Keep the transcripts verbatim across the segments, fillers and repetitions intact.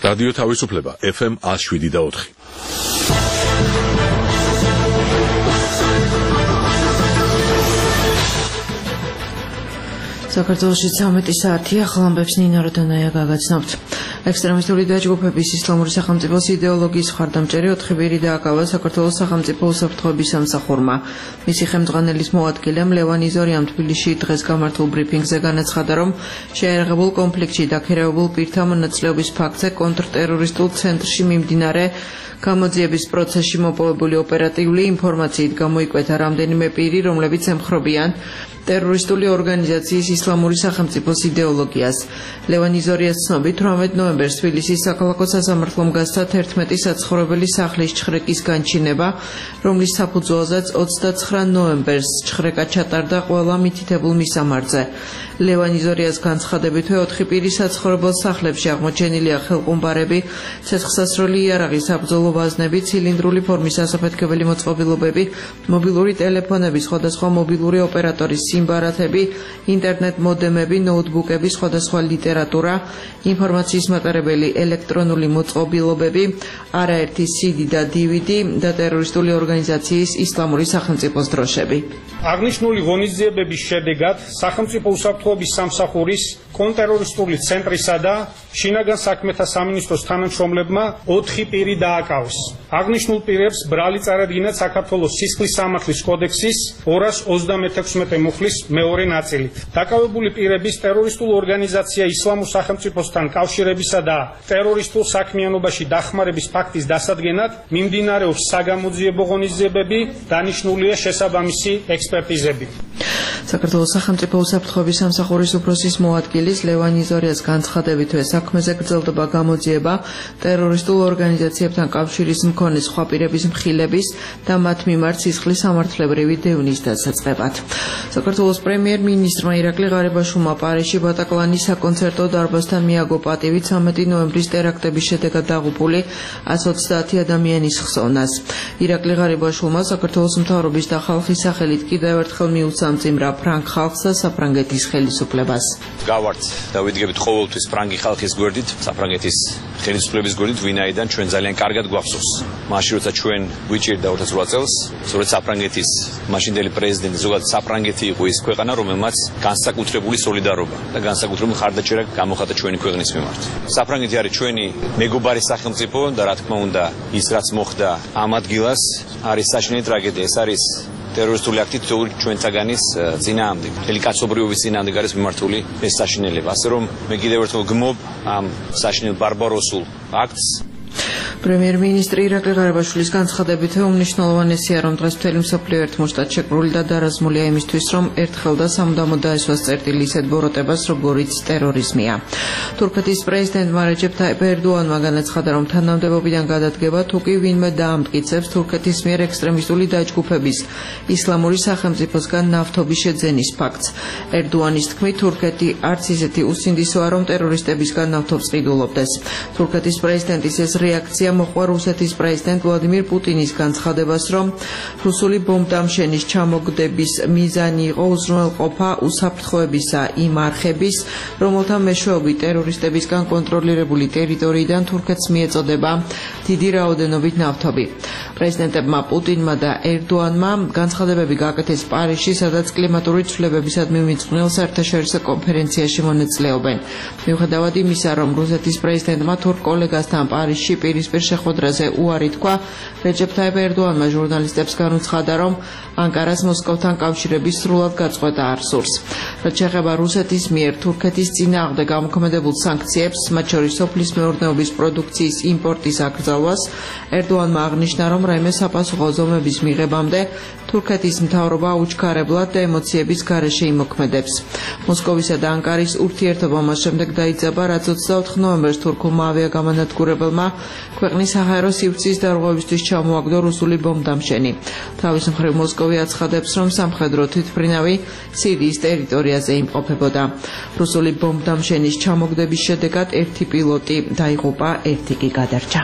რადიო თავისუფლება ეფ ემ one oh seven და four. საქართველოში ცამეტი საათი ახალ ამბებს ნინო როდონაია გაგაცნობთ. ექსტრემისტული დაჯგუფების ისლამური სახელმწიფოს იდეოლოგიის მხარდამჭერი ოთხი პირი დააკავა საქართველოს სახელმწიფო უსაფრთხოების სამსახურმა. მისი ხელმძღვანელის მოადგილემ ლევან იზორიამ თბილისში დღეს გამართულ ბრიფინგზე განაცხადა, რომ შეიარაღებულ კონფლიქტში დაქირავებულ პირთა მონაწილეობის ფაქტზე კონტრტერორისტულ ცენტრში მიმდინარე გამოძიების პროცესში მოპოვებული ოპერატიული ინფორმაციით გამოიკვეთა რამდენიმე პირი, რომლებიც ემხრობიან ტერორისტული ორგანიზაციის ისლამური სახელმწიფოს იდეოლოგიას. ლევან იზორიას ცნობით, თვრამეტ ნოემბერს თბილისის საქალაქო სასამართლომ გასცა თერთმეტი საცხოვრებელი სახლის ჩხრეკის განჩინება, რომლის საფუძველზეც ოცდაცხრა ნოემბერს ჩხრეკა ჩატარდა ყველა მითითებულ მისამართზე. ლევან იზორიას განცხადებითვე ოთხი პირის საცხოვრებელ სახლებში აღმოჩენილია ხელყუმბარები, ცეცხლსასროლი იარაღი, საბრძოლო ვაზნები, ცილინდრული ფორმის ასაფეთქებელი მოწყობილობები, მობილური ტელეფონები, სხვადასხვა მობილური ოპერატორის სიმბარათები, ინტერნეტ მოდემები, ნოუთბუქები, სხვადასხვა ლიტერატურა, ინფორმაციის მატარებელი ელექტრონული მოწყობილობები, არაერთი სი დი და დი ვი დი და ტერორისტული ორგანიზაციის ისლამური სახელმწიფოს დროშები. აღნიშნული ღონისძიებების შედეგად სახელმწიფო უსაფრთხოების სამსახურის კონტრტერორისტული ცენტრისა და შინაგან საქმეთა სამინისტროს თანამშრომლებმა ოთხი პირი დააკავეს. აღნიშნულ პირებს ბრალი წარადგინათ საქართველოს სისხლის სამართლის კოდექსის ორას ოცდამექვსმეტე მუხლის მეორე ნაწილით. დაკავებული პირების ტერორისტულ ორგანიზაცია ისლამურ სახელმწიფოსთან კავშირებისა და ტერორისტულ საქმიანობაში დახმარების ფაქტის დასადგენად მიმდინარეობს საგამოძიებო ღონისძიებები, დანიშნულია შესაბამისი ექსპერტიზები. საქართველოს სახელმწიფო უსაფრთხოების სამსახურის უფროსის მოადგილის ლევან იზორიას განცხადებითვე საქმეზე გრძელდება გამოძიება ტერორისტულ ორგანიზაციებთან კავშირის მქონე სხვა პირების მხილების და მათ მიმართ სისხლის სამართლებრივი დევნის დასაწყებად. საქართველოს პრემიერ-მინისტრმა ირაკლი ღარიბაშვილმა პარიზში ბატაკლანის საკონცერტო დარბაზთან მიაგო პატივი ცამეტი ნოემბრის ტერაქტების შედეგად დაღუპული ათას ოცდაათი ადამიანის ხსოვნას. ირაკლი ღარიბაშვილმა საქართველოს მთავრობის და ხალხის სახელით კიდევ ერთხელ მიუწამწიმრა ფრანგ ხალხს და საფრანგეთის ხელისუფლებას. გავართ და ვიდგებით ყოველთვის ფრანგი ხალხის გვერდით, საფრანგეთის ხელისუფლების გვერდით, ვინაიდან ჩვენ ძალიან კარგად გვახსოვს. მაშინ როცა ჩვენ ვიჭირდა ორ ათას რვა წელს, სწორედ საფრანგეთის მაშინდელი პრეზიდენტი, ზოგადად საფრანგეთი იყო ის ქვეყანა, რომელმაც განსაკუთრებული სოლიდარობა და განსაკუთრებული მხარდაჭერა გამოხატა ჩვენი ქვეყნის მიმართ. საფრანგეთი არის ჩვენი მეგობარი სახელმწიფო და რა თქმა უნდა, ის რაც მოხდა ამ ადგილას არის საშინელი ტრაგედია. ეს არის ტერორისტული აქტი ჩვენთაგანის წინააღმდეგ, მთელი კაცობრიობის წინააღმდეგ არის მიმართული ეს საშინელება. ასე რომ მე კიდევ ერთხელ გმობ ამ საშინელ ბარბაროსულ აქტს. პრემიერ-მინისტრი ირაკლი ღარიბაშვილის განცხადებით უმნიშვნელოვანესია, რომ დღეს მთელი მსოფლიო ერთმოშტად შეკრული და დარაზმულია იმისთვის, რომ ერთხელ და სამუდამოდ დაესვას წერტილი ისეთ ბოროტებას, როგორიც ტერორიზმია. თურქეთის პრეზიდენტმა რეჯეფ ტაიპ ერდოანმა განაცხადა, რომ თანამდებობიდან გადადგება თუ კი ვინმე დაამტკიცებს თურქეთის მიერ ექსტრემისტული დაჯგუფების ისლამური სახელმწიფოსგან ნავთობის შეძენის ფაქტს. ერდოანის თქმით, თურქეთი არც ისეთი უსინდისოა, რომ ტერორისტებისგან ნავთობს ყიდულობდეს. თურქეთის პრეზიდენტის ეს რეაქცია მოყვა რუსეთის პრეზიდენტ ვლადიმირ პუტინის განცხადებას, რომ რუსული ბომბდამშენის ჩამოგდების მიზანი იყო უზრუნველყოფა უსაფრთხოებისა იმ არხების, რომელთა მეშვეობით ტერორისტებისგან კონტროლირებული ტერიტორიიდან თურქეთს მიეწოდება დიდი რაოდენობით ნავთობი. პრეზიდენტებმა პუტინმა და ერდოანმა განცხადებები გააკეთეს პარიზში, სადაც კლიმატური ცვლილებებისადმი მიძღვნილ საერთაშორისო კონფერენციაში მონაწილეობენ. მიუხედავად იმისა, რომ რუსეთის პრეზიდენტმა თურქ კოლეგასთან პარიზში პირისპირ შეხვედრაზე უარი თქვა, რეჯეფ ტაიპ ერდოანმა ჟურნალისტებს განუცხადა, რომ ანკარას მოსკოვთან კავშირების სრულად გაწყვეტა არ სურს. რაც შეეხება რუსეთის მიერ თურქეთის წინააღმდეგ გამოქმედებულ სანქციებს, მათ შორის სოფლის მეურნეობის პროდუქციის იმპორტის აკრძალვას, ერდოანმა აღნიშნა, რომ რაიმე საპასუხო ზომების მიღებამდე თურქეთის მთავრობა აუჩქარებლად და ემოციების გარეშე იმოქმედებს. მოსკოვისა და ანკარის ურთიერთობა მას შემდეგ დაიძაბა, რაც ოცდაოთხ ნოემბერს თურქულმა ავიაგამანადგურებელმა ქვეყნის საჰაერო სივრცის დარღვევისთვის ჩამოაგდო რუსული ბომბდამშენი. თავის მხრივ მოსკოვი აცხადებს, რომ სამხედრო თვითმფრინავი სირიის ტერიტორიაზე იმყოფებოდა. რუსული ბომბდამშენის ჩამოგდების შედეგად ერთი პილოტი დაიღუპა, ერთი კი გადარჩა.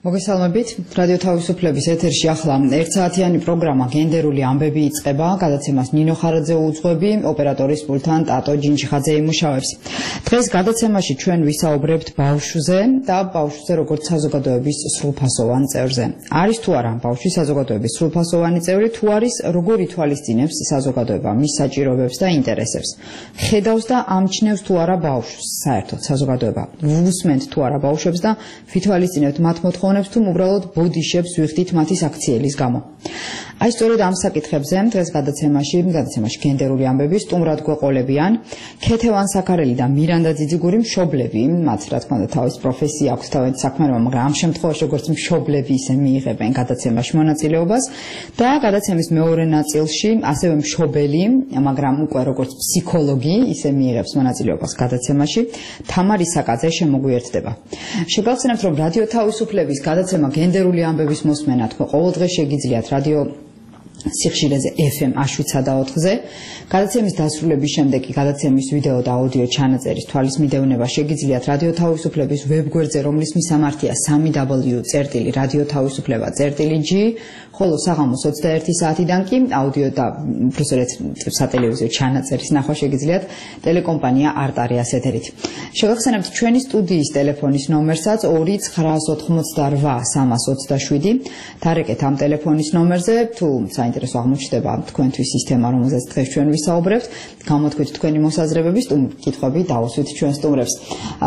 მოგესალმებით. რადიო თავისუფლების ეთერში ახლა ერთსაათიანი პროგრამა გენდერული ამბები იწყება. გადაცემას ნინო ხარაძე უძღვები, ოპერატორის პულტთან ტატო ჯინჯიხაძე იმუშავებს. დღეს გადაცემაში ჩვენ ვისაუბრებთ ბავშვზე და ბავშვზე როგორც საზოგადოების სრულფასოვან წევრზე. არის თუ არა ბავშვი საზოგადოების სრულფასოვანი წევრი, თუ არის როგორ ითვალისწინებს საზოგადოება მის საჭიროებებს და ინტერესებს. ხედავს და ამჩნევს თუ არა ბავშვს საერთოდ საზოგადოება. ვუსმენთ თუ არა ბავშვებს და ვითვალისწინებთ მათ მოთხოვნებს თუ უბრალოდ ბოდიშებს ვიხდით მათი საქციელის გამო. აი სწორედ ამ საკითხებზე დღეს გადაცემაში, გადაცემაში გენდერული ამბები სტუმრად გვეყოლებიან ქეთევან საქარელი და მირანდა ძიძიგური მშობლები, მათ რა თქმა უნდა თავის პროფესია აქვს თავის საქმიანობა, მაგრამ ამ შემთხვევაში როგორც მშობლები ისე მიიღებენ გადაცემაში მონაწილეობას და გადაცემის მეორე ნაწილში ასევე მშობელი, მაგრამ უკვე როგორც ფსიქოლოგი ისე მიიღებს მონაწილეობას გადაცემაში თამარ ისაკაძე შემოგვიერთდება. შეგახსენებთ რომ რადიო თავისუფლების გადაცემა გენდერული ამბების მოსმენა თქვენ ყოველდღე შეგიძლიათ რადიო სიხშირეზე ეფ ემ შვიდსა და ოთხზე. გადაცემის დასრულების შემდეგ გადაცემის ვიდეო და აუდიო ჩანაწერის თვალის მიდევნება შეგიძლიათ რადიო თავისუფლების ვებგვერდზე, რომლის მისამართია სამი დაბლიუ წერტილი რადიო თავისუფლება წერტილი ჯი, ხოლო საღამოს ოცდაერთი საათიდან კი აუდიო და უბრალოდ სატელევიზიო ჩანაწერის ნახვა შეგიძლიათ ტელეკომპანია არტარიას ეთერით. შეგახსენებთ ჩვენი სტუდიის ტელეფონის ნომერსაც ორი ცხრაას ოთხმოცდარვა სამას ოცდაშვიდი. დარეკეთ ამ ტელეფონის ნომერზე თუ საინტერესო აღმოჩნდება თქვენთვის სისტემა, რომელზეც დღეს ჩვენ ვისაუბრებთ, გამოთქვით თქვენი მოსაზრებები, კითხვები დაუსვით ჩვენ სტუმრებს.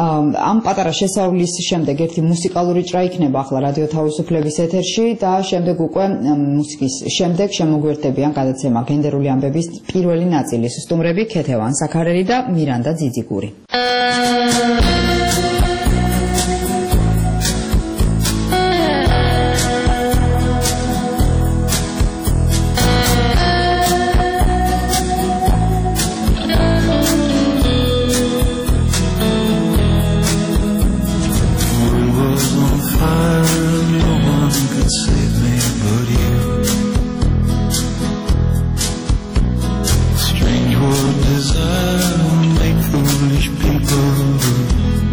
ამ პატარა შესავლის შემდეგ ერთი მუსიკალური ჭრა იქნება ახლა რადიო თავისუფლების ეთერში და შემდეგ უკვე მუსიკის შემდეგ შემოგვერთებიან გადაცემა გენდერული ამბების პირველი ნაწილის სტუმრები ქეთევან საქარელი და მირანდა ძიძიგური. Strange world desire, make foolish people do.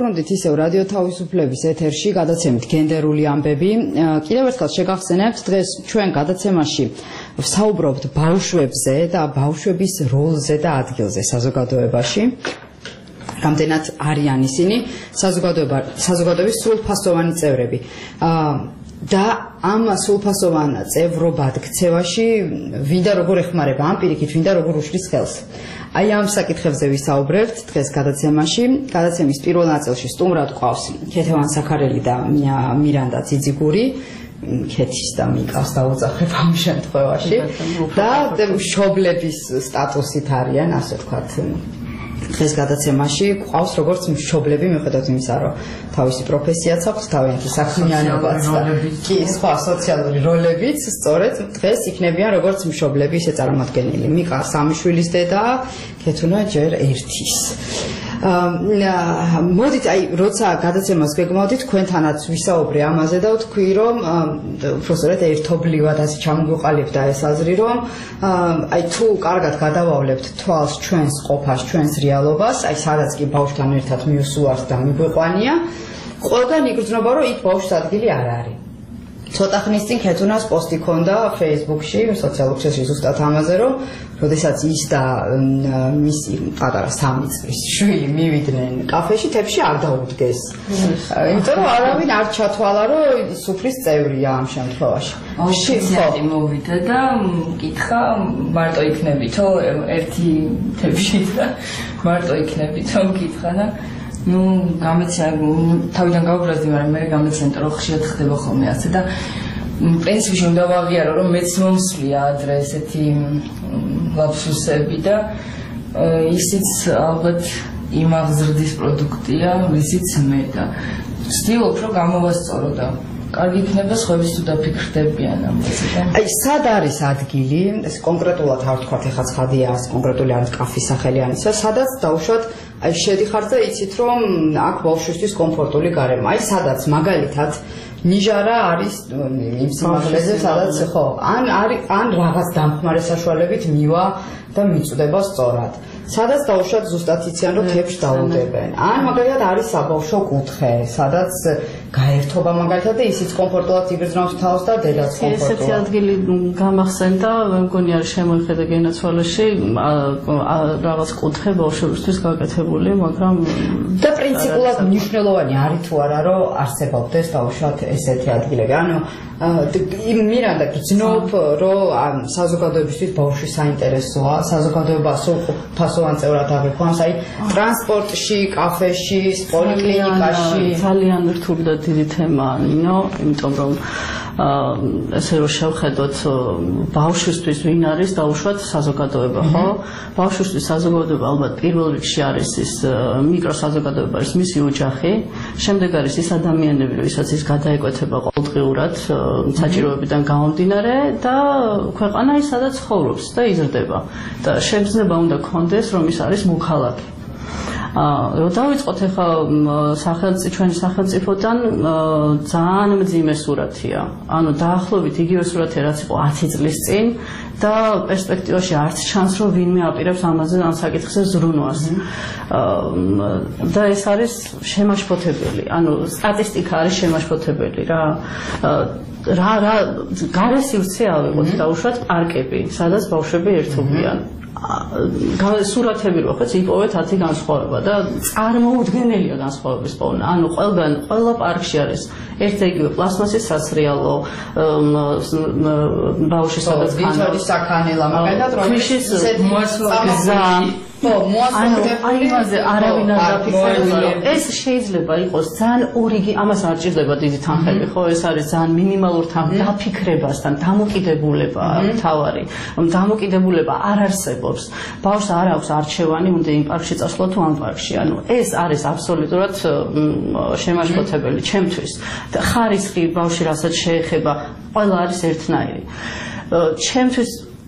დავუბრუნდით ისევ რადიო თავისუფლების ეთერში გადაცემით გენდერული ამბები. Კიდევ ერთხელ შეგახსენებთ, დღეს ჩვენ გადაცემაში ვსაუბრობთ ბავშვებზე და ბავშვების როლზე და ადგილზე საზოგადოებაში. Რამდენად არიან ისინი საზოგადოების სრულფასოვანი წევრები. და ამ სრულფასოვან წევრობად ქცევაში ვინდა როგორ ეხმარება ამ პირიქით, ვინდა როგორ უშლის ხელს. Აი ამ საკითხებზე ვისაუბრებთ დღეს გადაცემაში. გადაცემის პირველ ნაწილში სტუმრად გვყავს ქეთევან საქარელი და მირანდა ძიძიგური. ქეთის და მიკას დაუძახებ ამ შემთხვევაში და მშობლების სტატუსით არიან, ასე ვთქვათ. დღეს გადაცემაში გვყავს როგორც მშობლები, მიუხედავად იმისა, რომ თავისი პროფესიაც აქვს, თავიანთი საქმიანობაც და კი სხვა სოციალური როლებიც, სწორედ დღეს იქნებიან როგორც მშობლები, ისე წარმოდგენილი. მიკა სამი შვილის დედა, ქეთუნა ჯერ ერთის. მოდით, აი, როცა გადაცემას გეგმავდით, თქვენთანაც ვისაუბრე ამაზე და ვთქვი, რომ უბრალოდ ერთობლივად ასე ჩამოგვიყალიბდა ეს აზრი, რომ აი თუ კარგად გადავავლებთ თვალს ჩვენს ყოფას, ჩვენს რეალობას, აი სადაც კი ბავშვთან ერთად მიუსუართ და მიგვეყვანია, ყველგან იგრძნობა, რომ იქ ბავშვს ადგილი არ არის. ცოტა ხნის წინ ქეთუნას პოსტი ქონდა Facebook-ში, სოციალურ ქსელში ზუსტად ამაზე, რომ როდესაც ის და მისი პატარა სამი წლის შვილი მივიდნენ კაფეში, თებში არ დაუდგეს. იმიტომ რომ არავინ არ ჩათვალა, რომ სუფრის წევრია ამ შემთხვევაში. შეიძლება მოვიდა და მკითხა, მარტო იქნებითო ერთი თებში და მარტო იქნებითო მკითხა და ну, გამეცია, თავიდან გავუბრაზდი, მაგრამ მე გამეციანე, რომ ხშირად ხდება ხოლმე ასე და პრინციპში უნდა ვაღიარო, რომ მეც მომსვლია ადრე ესეთი ლაფსუსები და ისიც ალბათ იმ აღზრდის პროდუქტია, ვისიც მე და ვცდილობ, რომ გამოვასწორო და კარგი იქნება სხვების თუ დაფიქრდებიან ამაზე. აი, სად არის ადგილი, ეს კონკრეტულად არ ვთქვათ, ეხლა ცხადია, კონკრეტული არის კაფის სახელი ამისა, სადაც დაუშვათ აი შედიხართ და იცით რომ აქ ბავშვისთვის კომფორტული გარემო. აი სადაც მაგალითად ნიჟარა არის იმ სიმაღლეზე, სადაც ხო, ან არის ან რაღაც დამხმარე საშუალებით მივა და მიწდება სწორად. სადაც დაუშვათ ზუსტად იციან რომ თებში დაუდებენ. ან მაგალითად არის საბავშვო კუთხე, სადაც გაერთობა მაგალითად და ისიც კომფორტულად იგრძნობს თავს და დედაც კომფორტულად. ესეთი ადგილი გამახსენდა, მე მგონი არის შემოიხედა გენაცვალეში რაღაც კუთხე ბავშვებისთვის გაკეთებული, მაგრამ და პრინციპულად მნიშვნელოვანი არის თუ არა რომ არსებობდეს დაუშვათ ესეთი ადგილები. ანუ მირანდა გრძნობ რომ საზოგადოებისთვის ბავშვი საინტერესოა, საზოგადოება სრულფასოვან წევრად აღიქვამს, აი ტრანსპორტში, კაფეში, პოლიკლინიკაში. ძალიან რთული და დიდი თემაა, ნინო, იმიტომ რომ ესე რომ შევხედოთ ბავშვისთვის ვინ არის დაუშვათ საზოგადოება, ხო? ბავშვისთვის საზოგადოება ალბათ პირველ რიგში არის ის მიკროსაზოგადოება, არის მისი ოჯახი, შემდეგ არის ის ადამიანები, ვისაც ის გადაეკვეთება ყოველდღიურად საჭიროებიდან გამომდინარე და ქვეყანა ის სადაც ცხოვრობს და იზრდება და შეგრძნება უნდა გქონდეს, რომ ის არის მოქალაქე. რომ დავიწყოთ ახლა სახელმწიფო ჩვენი სახელმწიფოდან ძალიან მძიმე სურათია. ანუ დაახლოებით იგივე სურათია, რაც იყო ათი წლის წინ და პერსპექტივაში არც ჩანს, რომ ვინმე აპირებს ამაზე ამ საკითხზე ზრუნვას. და ეს არის შემაშფოთებელი. ანუ სტატისტიკა არის შემაშფოთებელი რა. რა რა გარესივრცე ავიღოთ დაუშვათ პარკები, სადაც ბავშვები ერთობლიან. სურათები რო ხეთ იპოვეთ ათი განსხვავება და წარმოუდგენელია განსხვავების პოვნა. ანუ ყველგან ყველა პარკში არის ერთ იგივე პლასმასის სასრიალო, ბავშვი სადაც ვინტორის საქანელა, მაგალითად რომ ისეთ მოასმოგზა ხო, მოასმოგებული იმაზე არავინ არ დაფიქრება, რომ ეს შეიძლება იყოს ძალიან ორიგი, ამას არ ჭირდება დიდი თანხები, ხო, ეს არის ძალიან მინიმალურ დაფიქრებასთან დამოკიდებულება თავარი, რომ დამოკიდებულება არ არსებობს. ბავშვს არ აქვს არჩევანი, უნდა იმ პარკში წასვლა თუ ამ პარკში. ანუ ეს არის აბსოლუტურად შემაშფოთებელი ჩემთვის. ხარისხი ბავშვი რასაც შეეხება, ყველა არის ერთნაირი. ჩემთვის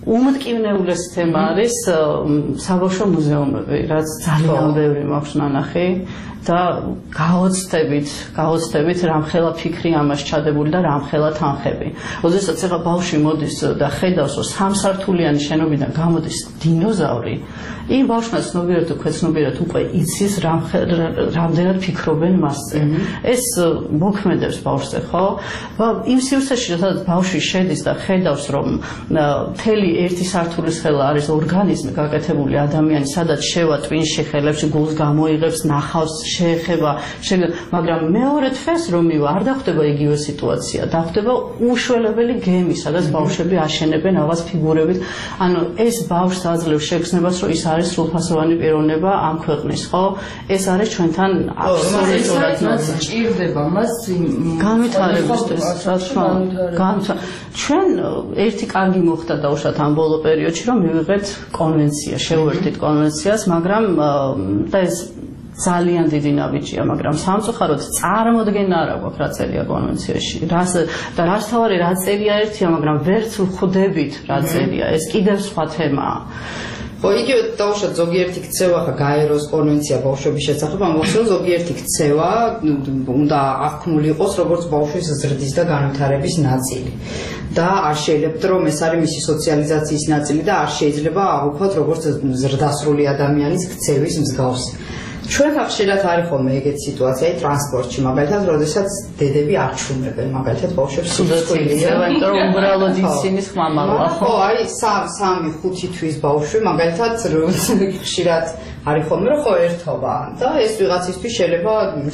უმტკივნეულეს თემა არის საბავშვო მუზეუმები, რაც ძალიან ბევრი მაქვს ნანახი და გაოცდებით, გაოცდებით რამხელა ფიქრი ამას ჩადებული და რამხელა თანხები. როდესაც ეხლა ბავშვი მოდის და ხედავს, რომ სამსართულიანი შენობიდან გამოდის დინოზავრი, იმ ბავშვმა ცნობიერად თუ ქვეცნობიერად უკვე იცის რამდენად ფიქრობენ მასზე. ეს მოქმედებს ბავშვზე, ხო? იმ სივრცეში, სადაც ბავშვი შედის და ხედავს, რომ მთელი ერთი სართულის ხელა არის ორგანიზმი გაკეთებული ადამიანი, სადაც შევა ტვინში ხელებში, გულს გამოიღებს, ნახავს, შეეხება, მაგრამ მეორე თვეს რომ მივა, არ დახვდება იგივე სიტუაცია, დახვდება უშველებელი გემი, სადაც ბავშვები აშენებენ რაღაც ფიგურებით. ანუ ეს ბავშვს აძლევს შეგრძნებას, რომ ის არის სრულფასოვანი პიროვნება ამ ქვეყნის, ხო? ეს არის ჩვენთან აბსოლუტურად ჭირდება მას განვითარებისთვის, რა თქმა უნდა. ჩვენ ერთი კარგი მოხდა დაუშვათ ამ ბოლო პერიოდში, რომ მივიღეთ კონვენცია, შევერთით კონვენციას, მაგრამ და ეს ძალიან დიდი ნაბიჯია, მაგრამ სამწუხაროდ წარმოდგენა არ აქვს რა წერია კონვენციაში. რას და რაც თავარი რა წერია ერთია, მაგრამ ვერც ვხვდებით რა წერია. ეს კიდევ სხვა თემაა. ხო, იგივე დაუშვათ ზოგიერთი ქცევა ხა გაეროს კონვენცია ბავშვების შესახებ, ამბობს ზოგიერთი ქცევა უნდა აღქმული იყოს როგორც ბავშვის ზრდის და განვითარების ნაწილი. და არ შეიძლება რომ ეს არის მისი სოციალიზაციის ნაწილი და არ შეიძლება აღვქვათ როგორც ზრდასრული ადამიანის ქცევის მსგავსი. ჩვენ ხშირად არის ხოლმე ეგეთი სიტუაცია ტრანსპორტში, მაგალითად, როდესაც დედები არ ჩუმებენ, მაგალითად, ბავშვებს სულწყვილია, იმიტომ რომ უბრალოდ ისინის ხმამაღლა, ხო, არის სამი ხუთი თვის ბავშვი, მაგალითად, ხშირად არის ხოლმე რომ ხო ერთობა და ეს ვიღაცისთვის შეიძლება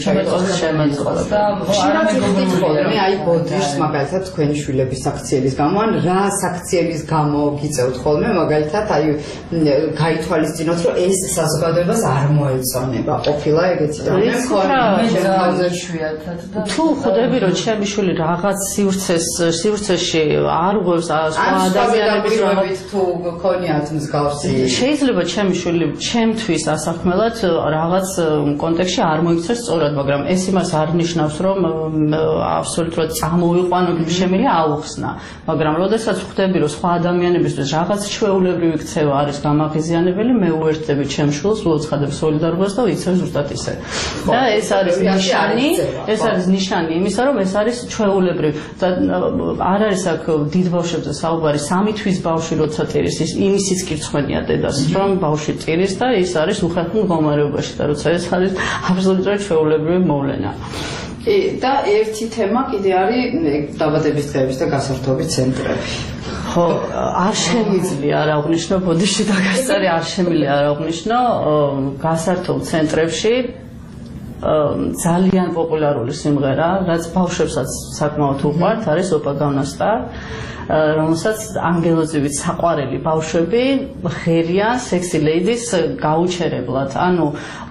შემეწყოს და ხშირად ვიტყოდი მე აი ბოდიშს მაგალითად თქვენი შვილების საქციელის გამო ან რა საქციელის გამო გიწევთ ხოლმე მაგალითად აი გაითვალისწინოთ რომ ეს საზოგადოებას არ მოეწონება ყოფილა ეგეთი და მე ხოლმე შვიათად და თუ ხვდები რომ ჩემი შვილი რაღაც სივრცეს სივრცეში არ ღვევს სხვა ადამიანების რაღაც თუ გქონიათ მსგავსი შეიძლება ჩემი შვილი ჩემთვის ასაქმელად რაღაც კონტექსტში არ მოიქცეს სწორად, მაგრამ ეს იმას არ ნიშნავს, რომ აბსოლუტურად წამოვიყვანო შემიძლია აუხსნა, მაგრამ როდესაც ხვდები, რომ სხვა ადამიანებისთვის რაღაც ჩვეულებრივი ქცევა არის გამაღიზიანებელი, მე უერთდები ჩემ შვილს, უოცხადებ სოლიდარობას და ვიცევ ზუსტად ისე. და ეს არის ნიშანი, ეს არის ნიშანი იმისა, რომ ეს არის ჩვეულებრივი და არ არის აქ დიდ ბავშვებზე საუბარი, სამი თვის ბავშვი როცა ტირის, იმისიც კი რწმენია დედას, რომ ბავშვი ტირის და ის არის უხერხემლო მდგომარეობაში და როცა ეს არის აბსოლუტურად ჩვეულებრივი მოვლენა. და ერთი თემა კიდე არის დაბადების დღეების და გასართობის ცენტრები. ხო, არ შემიძლია არ აღვნიშნო ბოდიში და გასწარი არ შემიძლია არ აღვნიშნო გასართობ ცენტრებში ძალიან პოპულარული სიმღერა, რაც ბავშვებსაც საკმაოდ უყვართ, არის ოპა გავნასტა, რომელსაც ანგელოზივით საყვარელი ბავშვები ღერიან სექსი ლეიდის გაუჩერებლად. ანუ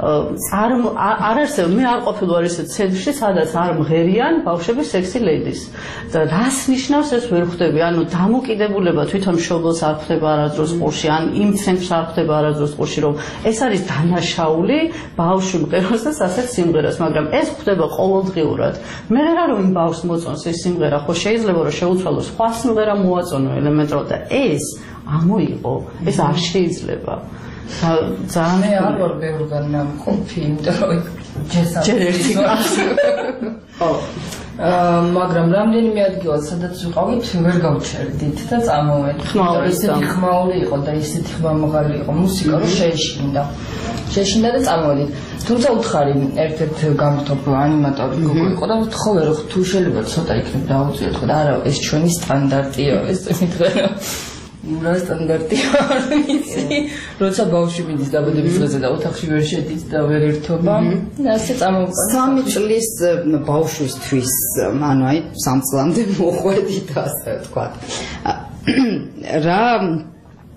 არ არსებობს, მე არ ყოფილვარ ისეთ ცენტრში, სადაც არ მღერიან ბავშვები სექსი ლეიდის. და რას ნიშნავს ეს ვერ ხვდები? ანუ დამოკიდებულება თვითონ მშობელს არ ხვდება არასდროს ყურში, ან იმ ცენტრს არ ხვდება არასდროს ყურში, რომ ეს არის დანაშაული ბავშვი მღეროს და ასეთ სიმღერას, მაგრამ ეს ხვდება ყოველდღიურად. მე რა რომ იმ ბავშვს მოწონს ეს სიმღერა, ხო შეიძლება რომ შეუცვალო სხვა სიმღერა მოაწონო ელემენტურად და ეს ამოიღო, ეს არ შეიძლება. ძალიან მე არ ვარ ბევრგან ყოფი, იმიტომ რომ ჯერ ერთი კლასი. ხო. მაგრამ რამდენიმე ადგილად სადაც ვიყავით, ვერ გავჩერდით და წამოვედით. ისეთი ხმაური იყო და ისეთი ხმამაღალი იყო მუსიკა, რომ შეეშინდა. შეეშინდა და წამოვედით. თუმცა უთხარი ერთ-ერთ გამრთობ ანიმატორი გოგო იყო და ვთხოვე რომ თუ შეიძლება ცოტა იქნებ დაუწიოთ ხო და არა ეს ჩვენი სტანდარტია ეს მითხრა რა სტანდარტია არ ვიცი როცა ბავშვი მიდის დაბადების დღეზე და ოთახში ვერ შედის და ვერ ერთობა და ასე წამოვიყვანე სამი წლის ბავშვისთვის ანუ აი სამ წლამდე მოყვედით ასე ვთქვათ რა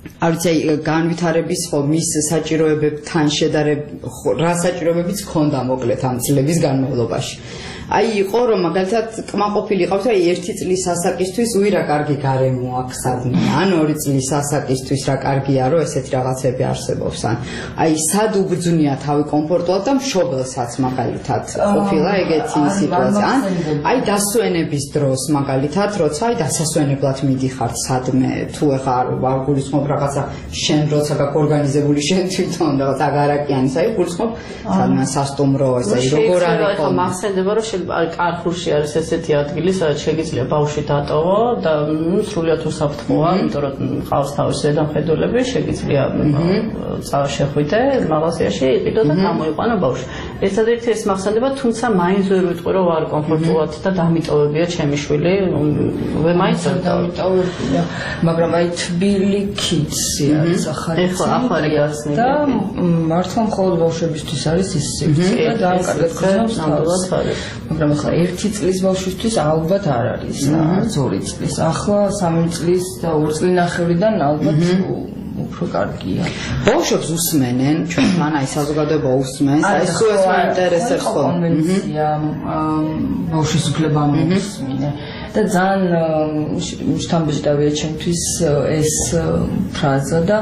არ ვიცი განვითარების ხო მის საჭიროებებთან შედარებით რა საჭიროებებიც ჰქონდა მოკლედ ამ წლების განმავლობაში. აი იყო რომ მაგალითად კმაყოფილი ყავთ აი ერთი წლის ასაკისთვის უი რა კარგი გარემო აქვს სადმე ან ორი წლის ასაკისთვის რა კარგია რომ ესეთი რაღაცები არსებობს ან აი სად უბრძნია თავი კომფორტულად და მშობელსაც მაგალითად ყოფილა ეგეთი სიტუაცია ან აი დასვენების დროს მაგალითად როცა აი დასასვენებლად მიდიხართ სადმე თუ ეხა არ გულისხმობ რაღაცა შენ როცა გაკორგანიზებული შენ თვითონ რაღაც აგარაკიანის აი გულისხმობ სადმე სასტუმრო ესე როგორ არის ხოლმე მახსენდება რომ კარხურში არის ესეთი ადგილი, სადაც შეგიძლია ბავშვი დატოვო და სრულიად უსაფრთხოა, იმიტომ რომ ყავს თავის ზედამხედველები, შეგიძლია წავშეხვიდე მაღაზიაში, იყიდო და გამოიყვანო ბავშვი. ერთადერთი ეს მახსენდება, თუმცა მაინც ვერ ვიტყვი რომ არ კომფორტულად და დამიტოვებია ჩემი შვილი, მაინც ვერ დამიტოვებია, მაგრამ აი თბილი კიცი არის ახალი და მართლა მხოლოდ ბავშვებისთვის არის ის სიკვდილი და ამ კარგად გრძნობს თავს. მაგრამ ახლა ერთი წლის ბავშვისთვის ალბათ არ არის, არც ორი წლის. ახლა სამი წლის და ორი წლის ნახევრიდან ალბათ უფრო კარგია. ბავშვებს უსმენენ, ჩვენთან აი საზოგადოება უსმენს, აი სულ ეს მაინტერესებს ხო? კონვენცია ბავშვის უფლებამ უსმინე. და ძალიან შთამბეჭდავია ჩემთვის ეს ფრაზა და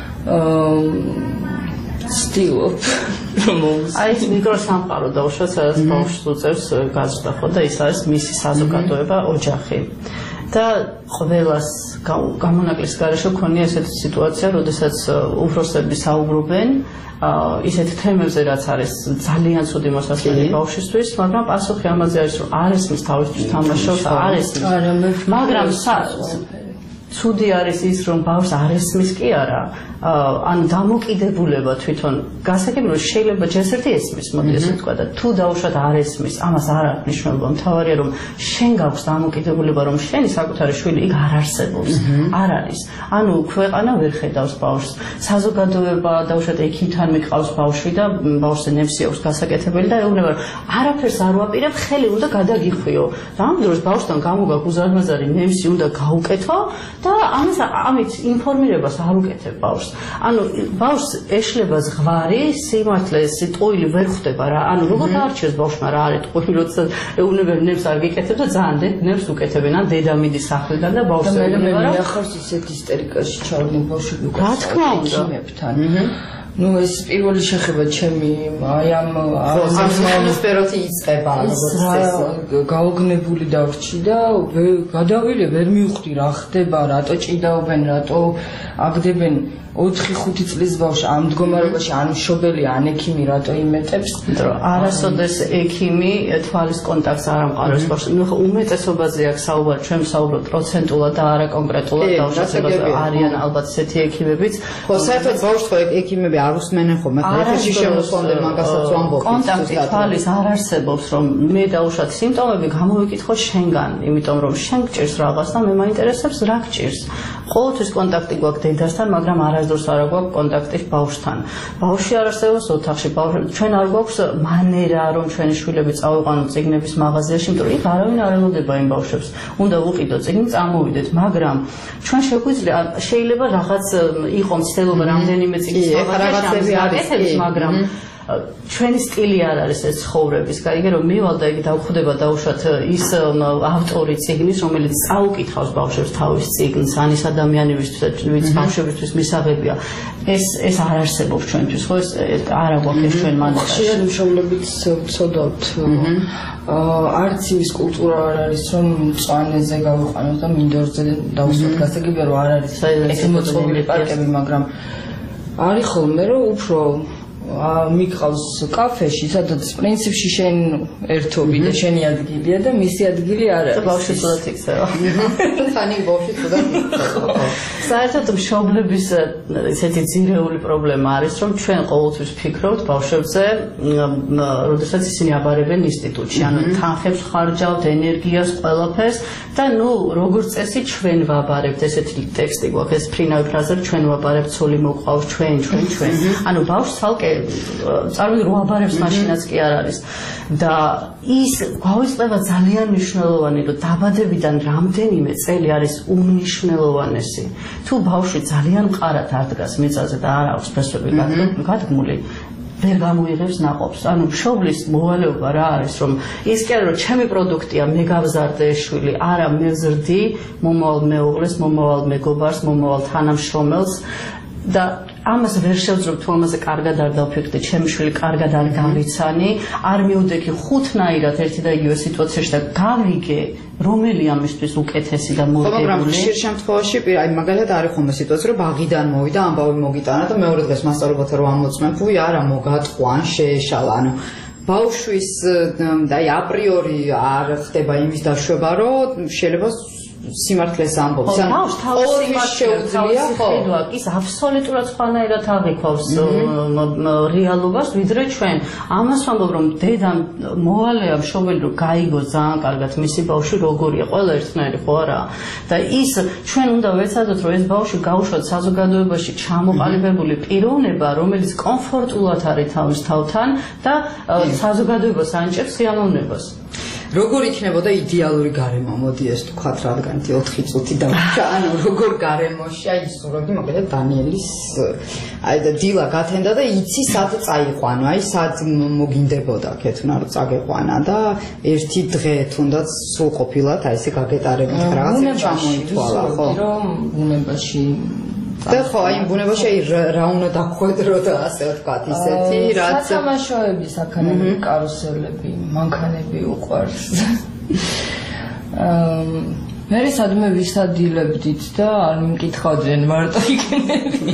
სტილობ აი ეს მიკროსამყარო დაუშვათ სადაც ბავშვს უწევს გაზრდა ხო და ის არის მისი საზოგადოება ოჯახი და ყველას გამონაკლის გარეშე ქონია ესეთი სიტუაცია როდესაც უფროსები საუბრობენ ისეთ თემებზე რაც არის ძალიან ცუდი მოსასწრები ბავშვისთვის მაგრამ პასუხი ამაზე არის რომ არ ესმის თავისთვის თამაშობს არ ესმის მაგრამ ცუდი არის ის რომ ბავშვს არ ესმის კი არა ან დამოკიდებულება თვითონ გასაგებია რომ შეიძლება ჯერ ერთი ესმის მოდი ესე ვთქვა და თუ დაუშვათ არ ესმის ამას არ აქვს მნიშვნელობა მთავარია რომ შენ გაქვს დამოკიდებულება რომ შენი საკუთარი შვილი იქ არ არსებობს არ არის ანუ ქვეყანა ვერ ხედავს ბავშვს საზოგადოება დაუშვათ ექიმთან მიყავს ბავშვი და ბავშვზე ნემსი აქვს გასაკეთებელი და ეუბნება რომ არაფერს არ ვაპირებ ხელი უნდა გადაგიხვიო და ამ დროს ბავშვთან გამოგაქვს უზარმაზარი ნემსი უნდა გაუკეთო და ამის ამით ინფორმირებას არ უკეთებ ბავშვს ანუ ბავშვს ეშლება ზღვარი სიმართლე სიტყვილი ვერ ხვდება რა ანუ როგორ დაარჩიოს ბავშვმა რა არის ტყვილი როცა ეუბნებიან ნებს არ გიკეთებ და ძალიან ნებს უკეთებენ ან დედა მიდის სახლიდან და ბავშვს ეუბნება რა ახავს ისეთ ისტერიკაში ჩავდნენ ბავშვები რა თქმა უნდა ექიმებთან ну ეს პირველი შეხება ჩემი აი ამ ამსფეროთი იწყება როგორც გაოგნებული დავრჩი და გადავილე ვერ მივხვდი რა ხდება რატო ჭიდაობენ რატო აგდებენ ოთხი ხუთი წლის ბავშვს ამ მდგომარეობაში ან მშობელი ან ექიმი რატო იმეტებს რომ არასოდეს ექიმი თვალის კონტაქტს არ ამყარებს ბავშვს ნუ უმეტესობაზე აქვს საუბარი ჩვენ საუბრობთ პროცენტულად და არა კონკრეტულად დაუშვებაზე არიან ალბათ ესეთი ექიმებიც ხო საერთოდ ბავშვს ხო ექიმები არ უსმენენ ხოლმე ხალხში შემოსვლამდე მაგასაც ვამბობთ კონტაქტი თვალის არ არსებობს რომ მე დაუშვათ სიმპტომები გამოვიკითხო შენგან იმიტომ რომ შენ გჭირს რაღაც და მე მაინტერესებს რა გჭირს ყოველთვის კონტაქტი გვაქვს დედასთან მაგრამ არასდროს არ გვაქვს კონტაქტი ბავშვთან ბავშვი არ არსებობს ოთახში ჩვენ არ გვაქვს მანერა რომ ჩვენი შვილები წავიყვანოთ წიგნების მაღაზიაში იმიტომ რომ იქ არავინ არ ელოდება იმ ბავშვებს უნდა უყიდოთ წიგნი წამოვიდეთ მაგრამ ჩვენ შეგვიძლია შეიძლება რაღაც იყო მცდელობა რამდენიმე წიგნის მაღაზიაში აკეთებს მაგრამ ჩვენი სტილი არ არის ეს ცხოვრების, გაიგე რომ მივალ და იგი დავხვდება დაუშვათ ის ავტორი წიგნის, რომელიც წაუკითხავს ბავშვებს თავის წიგნს, ან ის ადამიანებისთვის, ვინც ბავშვებისთვის მისაღებია. ეს ეს არ არსებობს ჩვენთვის, ხო ეს არ აგვაქვს ჩვენ მანერაში. ხშირად მშობლებიც ვწოდოთ. არც ის კულტურა არ არის რომ მწვანეზე გავიყვანოთ და მინდორზე დავუსვათ გასაგებია რომ არ არის ეს მოწყობილი პარკები, მაგრამ არის ხოლმე რომ უფრო მიყავს კაფეში, სადაც პრინციპში შენ ერთობი და შენი ადგილია და მისი ადგილი არ არის. ბავშვი ცუდად იქცევა. ხანი ბავშვი ცუდად იქცევა. საერთოდ მშობლების ესეთი ძირეული პრობლემა არის, რომ ჩვენ ყოველთვის ვფიქრობთ ბავშვებზე, როდესაც ისინი აბარებენ ინსტიტუტში, ანუ თანხებს ხარჯავთ, ენერგიას, ყველაფერს და ნუ როგორც წესი ჩვენ ვაბარებთ, ესეთი ტექსტი გვაქვს, ეს ფრინავი ფრაზა, ჩვენ ვაბარებთ, ცოლი მოყავს, ჩვენ, ჩვენ, ჩვენ. ანუ ბავშვს ცალკე წარმოვიდგინე რვა ბარებს მაშინაც კი არ არის და ის გვავიწყდება ძალიან მნიშვნელოვანი რომ დაბადებიდან რამდენიმე წელი არის უმნიშვნელოვანესი თუ ბავშვი ძალიან მყარად არ დგას მიწაზე და არ აქვს ფესვები გადგმული ვერ გამოიღებს ნაყოფს. ანუ მშობლის მოვალეობა რა არის, რომ ის კი არა რომ ჩემი პროდუქტია, მე გავზარდე ეს შვილი, არა მე ვზრდი მომავალ მეუღლეს, მომავალ მეგობარს, მომავალ თანამშრომელს და ამას ვერ შევძლებთ თუ ამაზე კარგად არ დავფიქრდე, ჩემი შვილი კარგად არ გავიცანი, არ მივდექი ხუთნაირად ერთი და იგივე სიტუაციაში და გავიგე რომელი ამისთვის უკეთესი და მორგებული. მაგრამ ხშირ შემთხვევაში აი მაგალითად არის ხოლმე სიტუაცია რომ ბაღიდან მოვიდა, ამბავი მოგიტანა და მეორე დღეს მასწავლებელთა რო ამოწმენ, ფუი არა მოგატყვა, ან შეეშალა, ანუ ბავშვის და აი აპრიორი არ ხდება იმის დაშვება, რომ შეიძლება სიმართლეს ამბობს. ან ყოველთვის შეუძლია ხო? ის აბსოლუტურად სხვანაირად აღიქვავს რეალობას, ვიდრე ჩვენ. ამას ვამბობ, რომ დედამ მოვალეა მშობელი რომ გაიგოს ძალიან კარგად მისი ბავშვი როგორია, ყველა ერთნაირი ხო არა? და ის ჩვენ უნდა ვეცადოთ, რომ ეს ბავშვი გაუშვათ საზოგადოებაში ჩამოყალიბებული პიროვნება, რომელიც კომფორტულად არის თავის თავთან და საზოგადოებას ანიჭებს სიამოვნებას. როგორ იქნებოდა იდეალური გარემო, მოდი ეს თქვათ რადგან ოთხი წუთი დავჭა, ანუ როგორ გარემოში, აი ისურვებდი მაგალითად დანიელის აი და დილა გათენდა და იცი სად წაიყვანო, აი სად მოგინდებოდა ქეთუნა რომ წაგეყვანა და ერთი დღე თუნდაც სულ ყოფილად აი ესე გაგეტარებით რაღაცა ჩამოითვალა, ხო? რომ ბუნებაში და ხო აი ბუნებაში აი რა უნდა დახვედრო და ასე ვთქვათ ისეთი რაც სათამაშოები, საქანები, კარუსელები, მანქანები უყვარს. მე სადმე ვისადილებდით და არ მიმკითხავდნენ მარტო იქნები.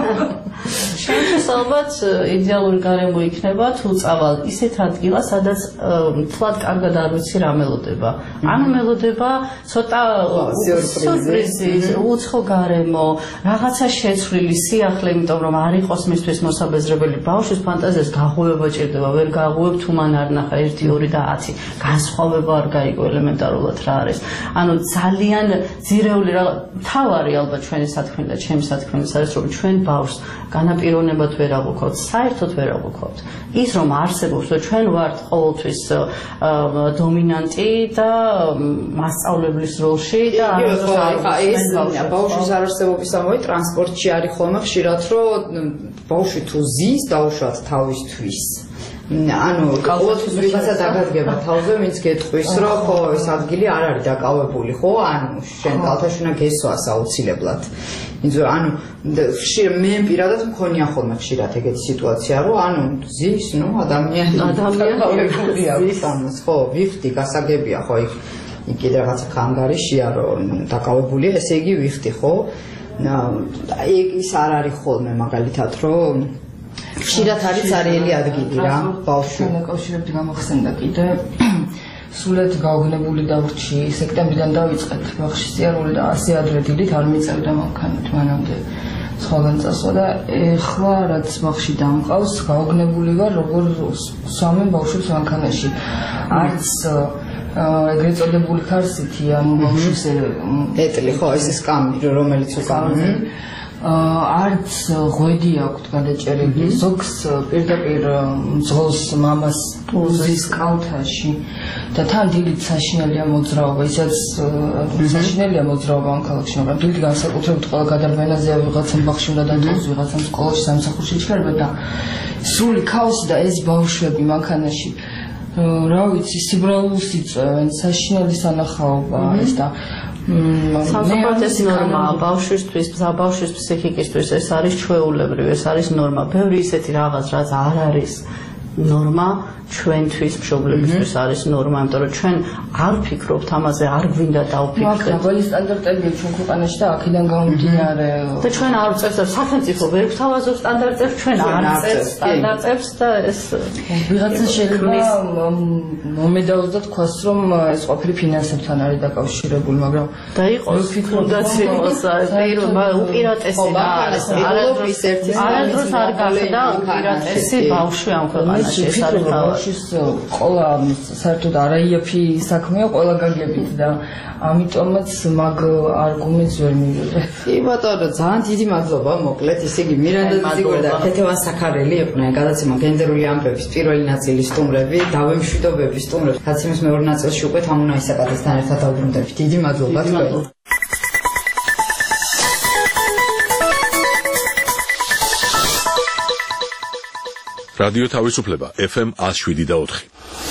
Შენთვის ალბათ იდეალური გარემო იქნება თუ წავალ ისეთ ადგილას, სადაც თლად კარგად არ ვიცი რა მელოდება. ან მელოდება ცოტა სიურპრიზი, უცხო გარემო, რაღაცა შეცვლილი სიახლე, იმიტომ რომ არ იყოს მისთვის მოსაბეზრებელი ბავშვის ფანტაზიას გაღვივება ჭირდება, ვერ გაღვივებ თუ მან არ ნახა ერთი, ორი და ათი. განსხვავება არ გაიგო ელემენტარულად რა არის. ანუ ძალიან ძირეული რა თავარი ალბათ ჩვენი სათქმელი და ჩემი სათქმელი არის რომ ჩვენ ბავშვს განაპირობებად ვერ აღვქვათ, საერთოდ ვერ აღვქვათ. ის რომ არსებობს, რომ ჩვენ ვართ ყოველთვის დომინანტი და მასწავლებლის როლში და ეს ბავშვის არარსებობის ამბავი ტრანსპორტში არის ხოლმე ხშირად, რომ ბავშვი თუ ზის დაუშვათ თავისთვის. ანუ ყოველთვის ვიღაცა დაგადგება თავზე, ვინც გეტყვის, რომ ხო ეს ადგილი არ არის დაკავებული, ხო? ანუ შენ კალთაშუნა გესვას აუცილებლად. იმიტომ ანუ ხშირ მე პირადად მქონია ხოლმე ხშირად ეგეთი სიტუაცია, რომ ანუ ზის, ნუ ადამიანი ადამიანი აქვს ამას, ხო, ვიხდი, გასაგებია, ხო, იქ იქ კიდე რაღაცა ხანგარიშია, რომ დაკავებულია, ესე იგი ვიხდი, ხო? ეგ ის არ არის ხოლმე მაგალითად, რომ ხშირად არის არიელი ადგილი რა, ბავშვი. დაკავშირებდი გამახსენდა კიდე სულად გაოგნებული დავრჩი, სექტემბრიდან დავიწყეთ ბავშვის სიარული და ასე ადრე დილით არ მიწერდა მანქანით, მანამდე სხვაგან წასვლა და ეხლა რაც ბავშვი დამყავს, გაოგნებული ვარ, როგორ სვამენ ბავშვებს მანქანაში. არც ეგრეთ წოდებული ქარსითი, ანუ ბავშვის ეტლი, ხო, ეს სკამი, რომელიც უკამი. არც ღვედი აქვს გადაჭერილი, ზოგს პირდაპირ მძღოლს მამას პულზის კალთაში და თან დილით საშინელია მოძრაობა, ისაც საშინელია მოძრაობა ამ ქალაქში, მაგრამ დილით განსაკუთრებით ყველა გადარბენაზეა, ვიღაცამ ბაღში უნდა დატოვოს, ვიღაცამ სკოლაში, სამსახურში ჩქარება და სრული ქაოსი და ეს ბავშვები მანქანაში რა ვიცი, სიბრალულს იწვევენ, საშინელი სანახაობა ეს და სამწუხაროდ ეს ნორმაა ბავშვისთვის, ბავშვის ფსიქიკისთვის ეს არის ჩვეულებრივი, ეს არის ნორმა. ბევრი ისეთი რაღაც, რაც არ არის ნორმა, ჩვენთვის მშობლებისთვის არის ნორმა, იმიტომ რომ ჩვენ არ ვფიქრობთ ამაზე, არ გვინდა დავფიქრდეთ. მაგალითად სტანდარტებია ჩვენ ქვეყანაში და აქედან გამომდინარე და ჩვენ არ ვწევს და სახელმწიფო ვერ გვთავაზობს სტანდარტებს, ჩვენ არ ვწევს სტანდარტებს და ეს ვიღაცა შეიძლება მომედავს და თქვას რომ ეს ყოფილი ფინანსებთან არის დაკავშირებული, მაგრამ და იყოს ფუნდაციას პირობა უპირატესი რა არის, არადროს არ გახდა უპირატესი ბავშვი ამ ქვეყანაში. ქვეყანაში ეს არის ბავშვის ყოლა საერთოდ არაიაფი საქმეა ყველა გაგებით და ამიტომაც მაგ არგუმენტს ვერ მივიღე. კი ბატონო, ძალიან დიდი მადლობა. მოკლედ, ისე იგი მირანდა ძიგური და თეთევან საქარელი იყვნენ გადაცემა გენდერული ამბების პირველი ნაწილის სტუმრები, დავემშვიდობების სტუმრებს. გადაცემის მეორე ნაწილში უკვე თამუნა ისაკაძესთან ერთად დავბრუნდებით. დიდი მადლობა თქვენ. რადიო თავისუფლება ეფ ემ one oh seven და four.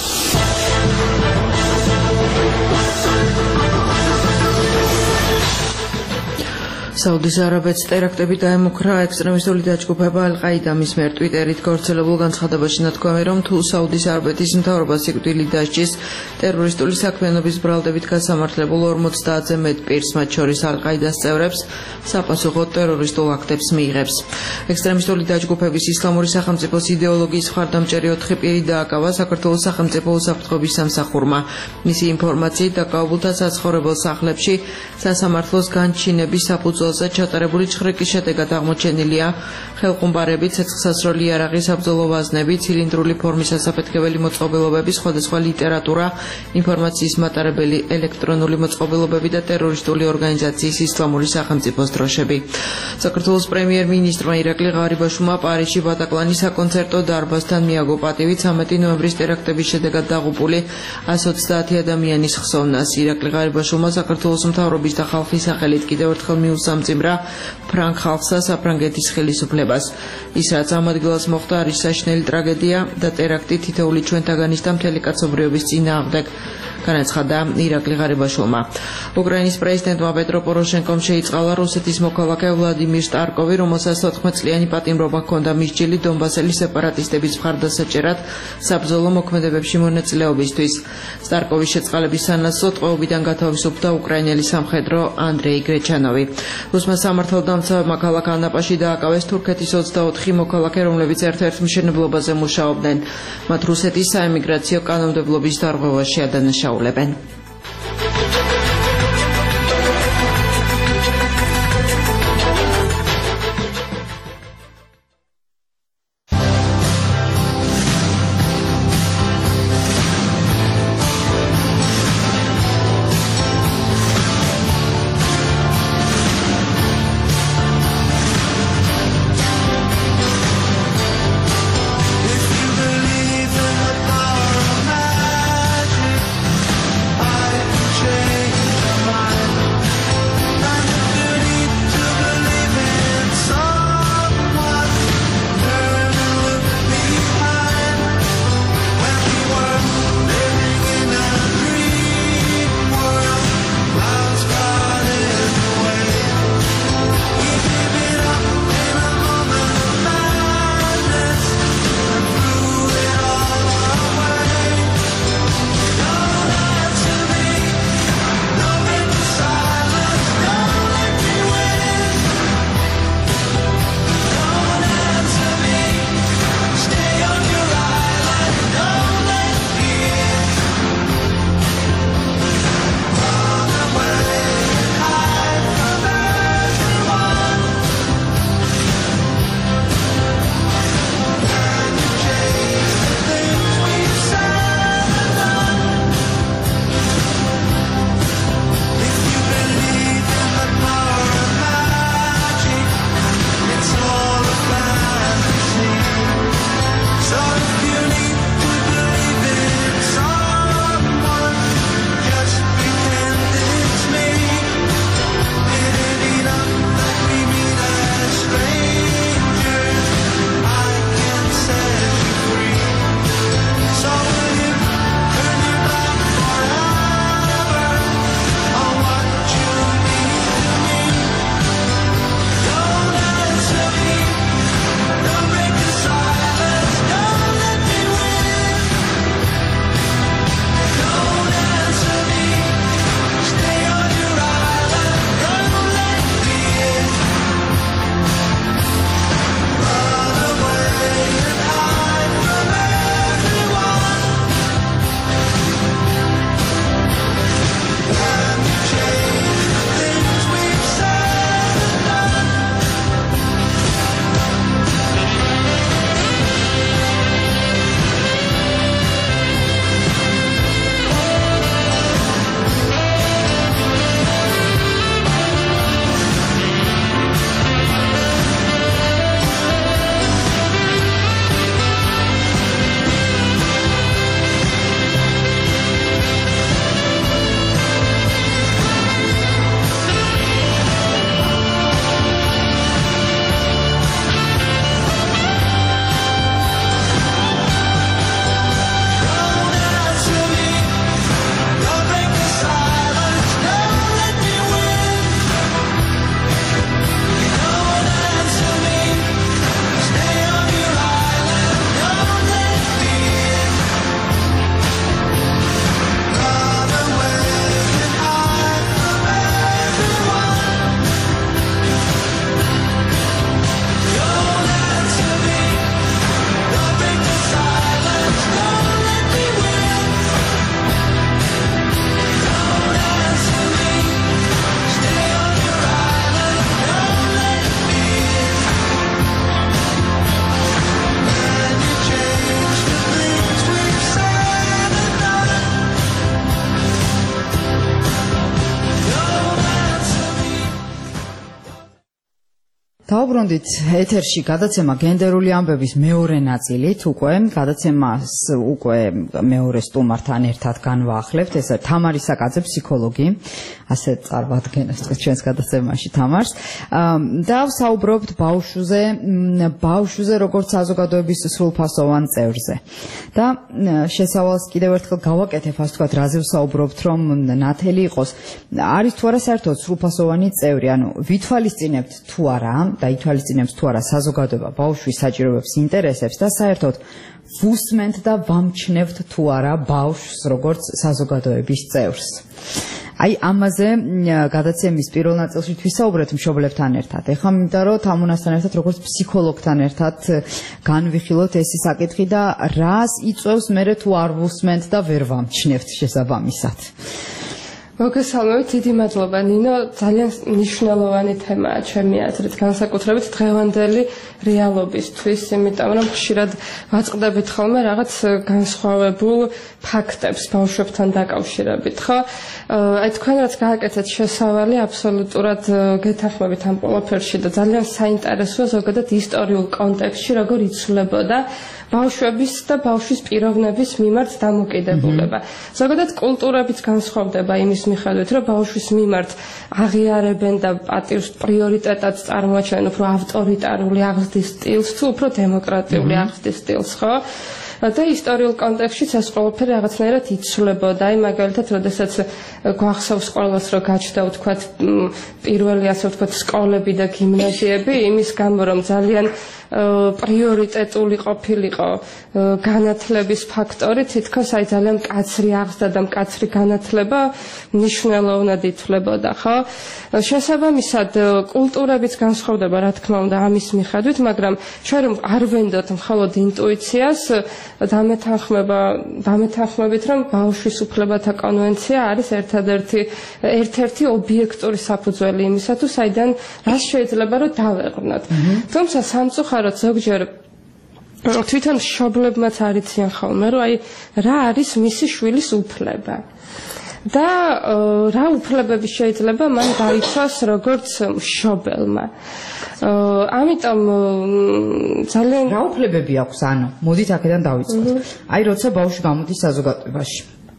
საუდის არაბეთს ტერაქტები დაემუქრა ექსტრემისტული დაჯგუფება ალ-ყაიდა მის მიერ ტვიტერით გავრცელებულ განცხადებაში ნათქვამი, რომ თუ საუდის არაბეთის მთავრობა სიკვდილით დასჯის ტერორისტული საქმიანობის ბრალდებით გასამართლებულ ორმოცდაათზე მეტ პირს, მათ შორის ალ-ყაიდას წევრებს, საპასუხოდ ტერორისტულ აქტებს მიიღებს. ექსტრემისტული დაჯგუფების ისლამური სახელმწიფოს იდეოლოგიის მხარდამჭერი ოთხი პირი დააკავა საქართველოს სახელმწიფო უსაფრთხოების სამსახურმა. მისი ინფორმაციით დაკავებულთა საცხოვრებელ სახლებში სასამართლოს განჩინების საფუძველზე ჩატარებული ჩხრიკის შედეგად აღმოჩენილია ხელყუმბარები, ცეცხლსასროლი იარაღი, საბრძოლო ვაზნები, ცილინდრული ფორმის ასაფეთქებელი მოწყობილობები, სხვადასხვა ლიტერატურა, ინფორმაციის მატარებელი ელექტრონული მოწყობილობები და ტერორისტული ორგანიზაციის ისლამური სახელმწიფოს დროშები. საქართველოს პრემიერ-მინისტრმა ირაკლი ღარიბაშვილმა პარიზში ბატაკლანის საკონცერტო დარბაზთან მიაგო პატივი ცამეტი ნოემბრის ტერაქტების შედეგად დაღუპული one hundred twenty ადამიანის ხსოვნას. ირაკლი ღარიბაშვილმა საქართველოს მთავრობის და ხალხის სახელით კიდევ ერთხელ მიუსამძიმრა ფრანგ ხალხსა საფრანგეთის ხელისუფლებას. ის რაც ამ ადგილას მოხდა არის საშინელი ტრაგედია და ტერაქტი თითოეული ჩვენთაგანის და მთელი კაცობრიობის წინააღმდეგ, განაცხადა ირაკლი ღარიბაშვილმა. უკრაინის პრეზიდენტმა პეტრო პოროშენკომ შეიწყალა რუსეთის მოქალაქე ვლადიმირ სტარკოვი, რომელსაც თოთხმეტ წლიანი პატიმრობა ჰქონდა მისჯილი დონბასელის სეპარატისტების მხარდასაჭერად საბრძოლო მოქმედებებში მონაწილეობისთვის. სტარკოვის შეწყალების სანაცვლოდ ტყვეობიდან გათავისუფლდა უკრაინელი სამხედრო ანდრეი გრეჩანოვი. რუსმა სამართალდამცავებმა ქალაქ ანაპაში დააკავეს თურქეთის ოცდაოთხი მოქალაქე, რომლებიც ერთ-ერთ მშენებლობაზე მუშაობდნენ. მათ რუსეთის საემიგრაციო კანონმდებლობის დარღვევაში ადანაშაულებენ. If you believe in the power of magic, დავუბრუნდით ეთერში გადაცემა გენდერული ამბების მეორე ნაწილით უკვე გადაცემას უკვე მეორე სტუმართან ერთად განვაახლებთ ეს თამარი საკაძე ფსიქოლოგი ასე წარვადგენს ჩვენს გადაცემაში თამარს და ვსაუბრობთ ბავშვზე ბავშვზე როგორც საზოგადოების სრულფასოვან წევრზე და შესავალს კიდევ ერთხელ გავაკეთებ ასე ვთქვათ რაზე ვსაუბრობთ რომ ნათელი იყოს არის თუ არა საერთოდ სრულფასოვანი წევრი ანუ ვითვალისწინებთ თუ არა და ითვალისწინებს თუ არა საზოგადოება ბავშვის საჭიროებებს ინტერესებს და საერთოდ ვუსმენთ და ვამჩნევთ თუ არა ბავშვს როგორც საზოგადოების წევრს აი ამაზე გადაცემის პირველ ნაწილში ვისაუბრეთ მშობლებთან ერთად ეხლა მინდა რომ თამუნასთან ერთად როგორც ფსიქოლოგთან ერთად განვიხილოთ ეს საკითხი და რას იწვევს მერე თუ არ ვუსმენთ და ვერ ვამჩნევთ შესაბამისად მოგესალმებით, დიდი მადლობა ნინო, ძალიან მნიშვნელოვანი თემაა ჩემი აზრით, განსაკუთრებით დღევანდელი რეალობისთვის, იმიტომ რომ ხშირად ვაწყდებით ხოლმე რაღაც განსხვავებულ ფაქტებს ბავშვებთან დაკავშირებით, ხო? აი თქვენ რაც გააკეთეთ შესავალი, აბსოლუტურად გეთანხმებით ამ ყველაფერში და ძალიან საინტერესოა ზოგადად ისტორიულ კონტექსტში როგორ იცვლებოდა ბავშვების და ბავშვის პიროვნების მიმართ დამოკიდებულება. ზოგადად კულტურებიც განსხვავდება იმის მიხედვით, რომ ბავშვის მიმართ აღიარებენ და პატივს პრიორიტეტად წარმოაჩენენ უფრო ავტორიტარული აღზრდის სტილს თუ უფრო დემოკრატიული აღზრდის სტილს, ხო? და ისტორიულ კონტექსტშიც ეს ყველაფერი რაღაცნაირად იცვლებოდა. აი მაგალითად, როდესაც გვახსოვს ყველას, რომ გაჩნდა ვთქვათ პირველი ასე ვთქვათ სკოლები და გიმნაზიები, იმის გამო რომ ძალიან პრიორიტეტული ყოფილიყო განათლების ფაქტორი, თითქოს აი ძალიან მკაცრი აღზრდა და მკაცრი განათლება მნიშვნელოვნად ითვლებოდა, ხო? შესაბამისად, კულტურებიც განსხვავდება, რა თქმა უნდა, ამის მიხედვით, მაგრამ ჩვენ რომ არ ვენდოთ მხოლოდ ინტუიციას, დამეთანხმება, დამეთანხმებით, რომ ბავშვის უფლებათა კონვენცია არის ერთადერთი ერთ-ერთი ობიექტური საფუძველი იმისა, თუ საიდან რას შეიძლება რომ დავეყრნოთ. თუმცა სამწუხაროდ ზოგჯერ თვითონ მშობლებმაც არიციან ხოლმე, რომ აი რა არის მისი შვილის უფლება. და რა უფლებები შეიძლება მან დაიცვას როგორც მშობელმა. ამიტომ ძალიან რა უფლებები აქვს ანუ მოდით აქედან დავიწყოთ. აი როცა ბავშვი გამოდის საზოგადოებაში.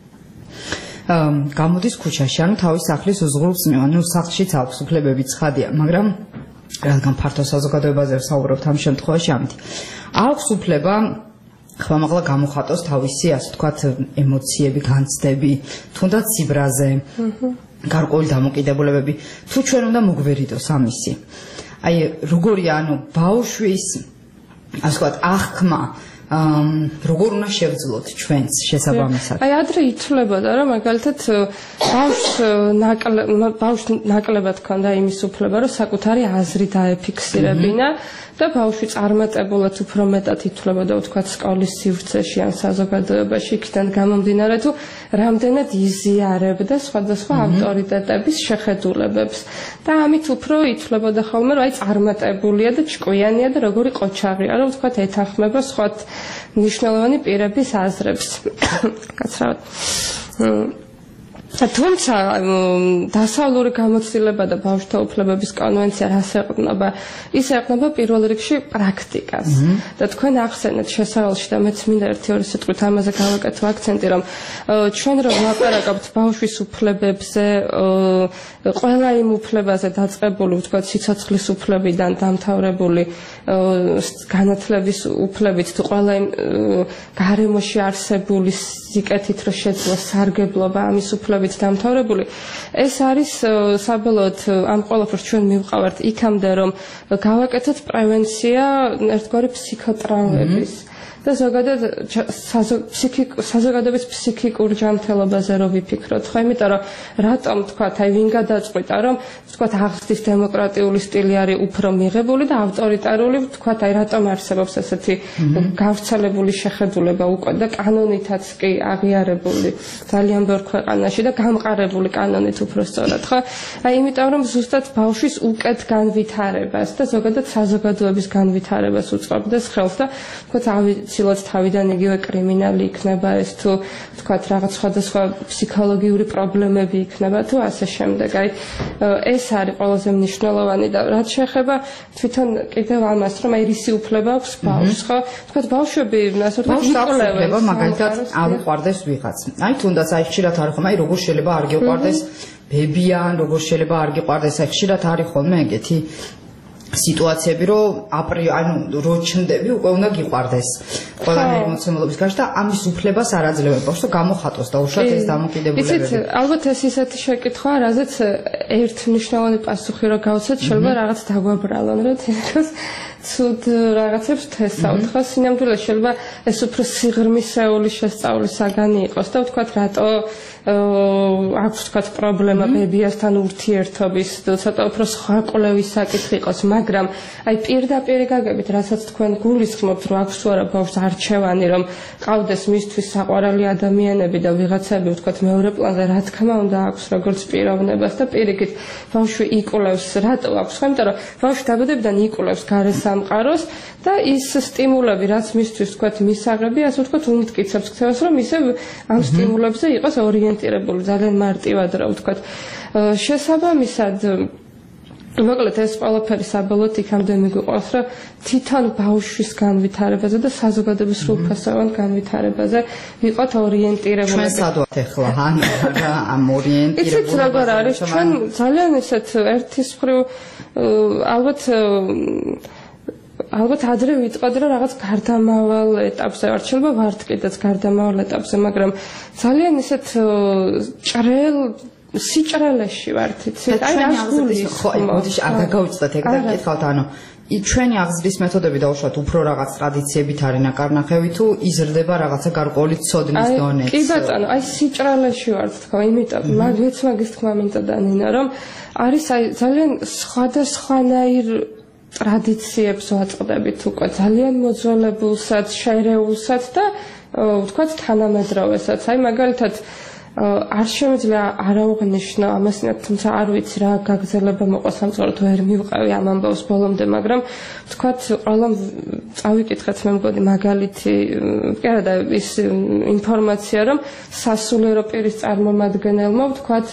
გამოდის ქუჩაში, ანუ თავის სახლის უზღურს მივა, ნუ სახლშიც აქვს უფლებები ცხადია, მაგრამ რადგან ფართო საზოგადოებაზე ვსაუბრობთ ამ შემთხვევაში ამით. აქვს უფლება ხმამაღლა გამოხატოს თავისი, ასე ვთქვათ, ემოციები, განცდები, თუნდაც სიბრაზე, გარკვეული დამოკიდებულებები, თუ ჩვენ უნდა მოგვერიდოს ამისი. აი, როგორია, ანუ ბავშვის, ასე ვთქვათ, აღქმა როგორ უნდა შევძლოთ ჩვენს შესაბამისად. აი ადრე ითვლებოდა რომ მაგალითად ბავშვს ბავშვს ნაკლებად ჰქონდა იმის უფლება რომ საკუთარი აზრი დაეფიქსირებინა და ბავშვი წარმატებულად უფრო მეტად ითვლებოდა ვთქვათ სკოლის სივრცეში ან საზოგადოებაში იქიდან გამომდინარე თუ რამდენად იზიარებდა სხვადასხვა ავტორიტეტების შეხედულებებს და ამით უფრო ითვლებოდა ხოლმე რომ აი წარმატებულია და ჭკვიანია და როგორი ყოჩაღია რომ ვთქვათ ეთანხმება სხვა მნიშვნელოვანი პირების აზრებს. კაცრავად. თუმცა დასავლური გამოცდილება და ბავშვთა უფლებების კონვენცია რას ეყრდნობა? ის ეყრდნობა პირველ რიგში პრაქტიკას. და თქვენ ახსენეთ შესავალში და მეც მინდა ერთი-ორი სიტყვით ამაზე გავაკეთო აქცენტი, რომ ჩვენ რომ ვლაპარაკობთ ბავშვის უფლებებზე, ყველა იმ უფლებაზე დაწყებული, ვთქვათ, სიცოცხლის უფლებიდან დამთავრებული განათლების უფლებით თუ ყველა იმ გარემოში არსებული სიკეთით რომ შეძლო სარგებლობა ამის უფლებით დამთავრებული ეს არის საბოლოოდ ამ ყველაფერს ჩვენ მივყავართ იქამდე რომ გავაკეთოთ პრევენცია ერთგვარი ფსიქოტრაუმების და ზოგადად საზოგადოების ფსიქიკურ ჯანმრთელობაზე რო ვიფიქროთ, ხო, იმიტომ რომ რატომ თქვათ, აი ვინ გადაწყვიტა, რომ თქვათ აღზრდის დემოკრატიული სტილი არის უფრო მიღებული და ავტორიტარული, თქვათ, აი რატომ არსებობს ესეთი გავრცელებული შეხედულება უკვე და კანონითაც კი აღიარებული ძალიან ბევრ ქვეყანაში და გამყარებული კანონით უფრო სწორად, ხო? აი იმიტომ რომ ზუსტად ბავშვის უკეთ განვითარებას და ზოგადად საზოგადოების განვითარებას უწყობდეს ხელს და თქვათ უცილოდ თავიდან იგივე კრიმინალი იქნება ეს თუ თქვათ რაღაც სხვადასხვა ფსიქოლოგიური პრობლემები იქნება თუ ასე შემდეგ. აი ეს არის ყველაზე მნიშვნელოვანი და რაც შეეხება თვითონ კიდევ ამას რომ აი რისი უფლება აქვს ბავშვს ხო? თქვათ ბავშვები ასე ვთქვათ იკვლევენ მაგალითად არ უყვარდეს ვიღაც. აი თუნდაც აი ხშირად არის ხომ აი როგორ შეიძლება არ გიყვარდეს ბებიან, როგორ შეიძლება არ გიყვარდეს, აი ხშირად არის ხოლმე ეგეთი სიტუაციები, რომ აპრი, ანუ რო ჩნდები, უკვე უნდა გიყვარდეს ყველანაირი მოცემულობის გარშემო და ამის უფლებას არ აძლევენ ბავშვს, რომ გამოხატოს და უშუალოდ ეს დამოკიდებულებები. იცით, ალბათ ეს ისეთი შეკითხვაა, რაზეც ერთმნიშვნელოვანი პასუხი რო გავცეთ, შეიძლება რაღაც დაგვაბრალონ, რა თქოს ცუდ რაღაცებს თესავთ, ხო? სინამდვილეში შეიძლება ეს უფრო სიღრმისეული შესწავლის საგანი იყოს და ვთქვათ, რატო აქვს ვთქვათ პრობლემა ბებიასთან ურთიერთობის, ცოტა უფრო სხვა კვლევის საკითხი იყოს, მაგრამ აი პირდაპირ გაგებით, რასაც თქვენ გულისხმობთ, რომ აქვს თუ არა ბავშვს არჩევანი, რომ ყავდეს მისთვის საყვარელი ადამიანები და ვიღაცები, ვთქვათ, მეორე პლანზე, რა თქმა უნდა აქვს როგორც პიროვნებას და პირიქით ბავშვი იკვლევს, რატო აქვს, ხო? იმიტომ რომ ბავშვი დაბადებიდან იკვლევს გარე სამყაროს და ის სტიმულები, რაც მისთვის ვთქვათ, მისაღები, ასე ვთქვათ, უმტკიცებს ქცევას, რომ ისე ამ სტიმულებზე იყოს ორიენტირებული ძალიან მარტივად, რა ვთქვათ. შესაბამისად მოკლედ ეს ყველაფერი საბოლოოდ იქამდე მიგვიყვანს, რომ თვითონ ბავშვის განვითარებაზე და საზოგადოების სრულფასოვან განვითარებაზე ვიყოთ ორიენტირებული. ჩვენ სად ვართ ახლა ამ ორიენტირებულებას? იცით როგორ არის, ჩვენ ძალიან ისეთ ერთის მხრივ ალბათ ალბათ ადრე ვიტყოდი რომ რაღაც გარდამავალ ეტაპზე ვართ, შეიძლება ვართ კიდეც გარდამავალ ეტაპზე, მაგრამ ძალიან ისეთ ჭრელ სიჭრელეში ვართ, იცით? აი რა გულის ხო, მოდი არ გაგავიწყდეთ ეგ და გითხავთ, ანუ ჩვენი აღზრდის მეთოდები დაუშვათ უფრო რაღაც ტრადიციებით არის ნაკარნახევი თუ იზრდება რაღაცა გარკვეული ცოდნის დონეც. კი ბატონო, აი სიჭრელეში ვართ თქო, იმიტომ მეც მაგის თქმა მინდოდა ნინა, რომ არის აი ძალიან სხვადასხვანაირ ტრადიციებს ვაწყდებით უკვე ძალიან მოძველებულსაც, შერეულსაც და ვთქვათ თანამედროვესაც. აი მაგალითად არ შემიძლია არაუღნიშნო ამასინათ, თუმცა არ ვიცი რა გაგრძელება მოყვა სამწუხაროდ ვერ მივყავი ამ ამბავს ბოლომდე, მაგრამ ვთქვათ ყველამ წავიკითხეთ მე მგონი მაგალითი, კი არა და ის ინფორმაცია, რომ სასულიერო პირის წარმომადგენელმა ვთქვათ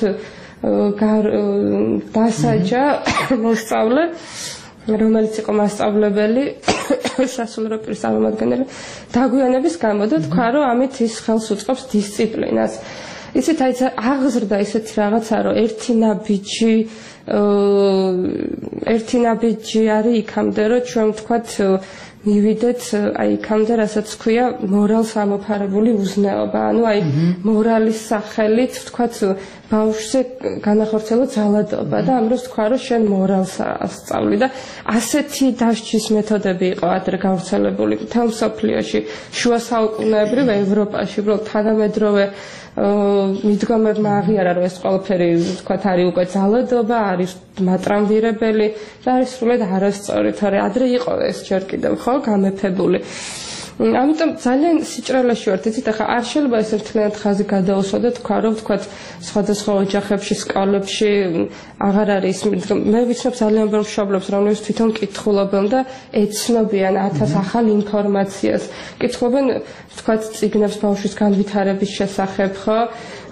დასაჯა მოსწავლე რომელიც იყო მასწავლებელი სასულიერო პირის წარმომადგენელი დაგვიანების გამო და თქვა რომ ამით ის ხელს უწყობს დისციპლინას. იცით აი აღზრდა ისეთი რაღაცა რომ ერთი ნაბიჯი ერთი ნაბიჯი არის იქამდე რომ ჩვენ ვთქვათ მივიდეთ აი იქამდე რასაც ქვია მორალს ამოფარებული უზნეობა. ანუ აი მორალის სახელით ვთქვათ ბავშვზე განახორციელა ძალადობა და ამ დროს თქვა რომ შენ მორალს ასწავლი და ასეთი დასჯის მეთოდები იყო ადრე გავრცელებული მთელ მსოფლიოში, შუა საუკუნეებრივ ევროპაში, უბრალოდ თანამედროვე მიდგომებმა აღიარა რომ ეს ყველაფერი ვთქვათ არის უკვე ძალადობა, არის მატრამვირებელი და არის სრულად არასწორი, თორე ადრე იყო ეს ჯერ კიდევ ხო გამეფებული. ამიტომ ძალიან სიჭრელეში ვართ, იცით, ახლა არ შეიძლება ეს ერთლიანად ხაზი გადაუსვა და თქვა რომ ვთქვათ სხვადასხვა ოჯახებში, სკოლებში აღარ არის. მე ვიცნობ ძალიან ბევრ მშობლებს, რომლებიც თვითონ კითხულობენ და ეცნობიან ათას ახალ ინფორმაციას. კითხულობენ ვთქვათ წიგნებს ბავშვის განვითარების შესახებ, ხო?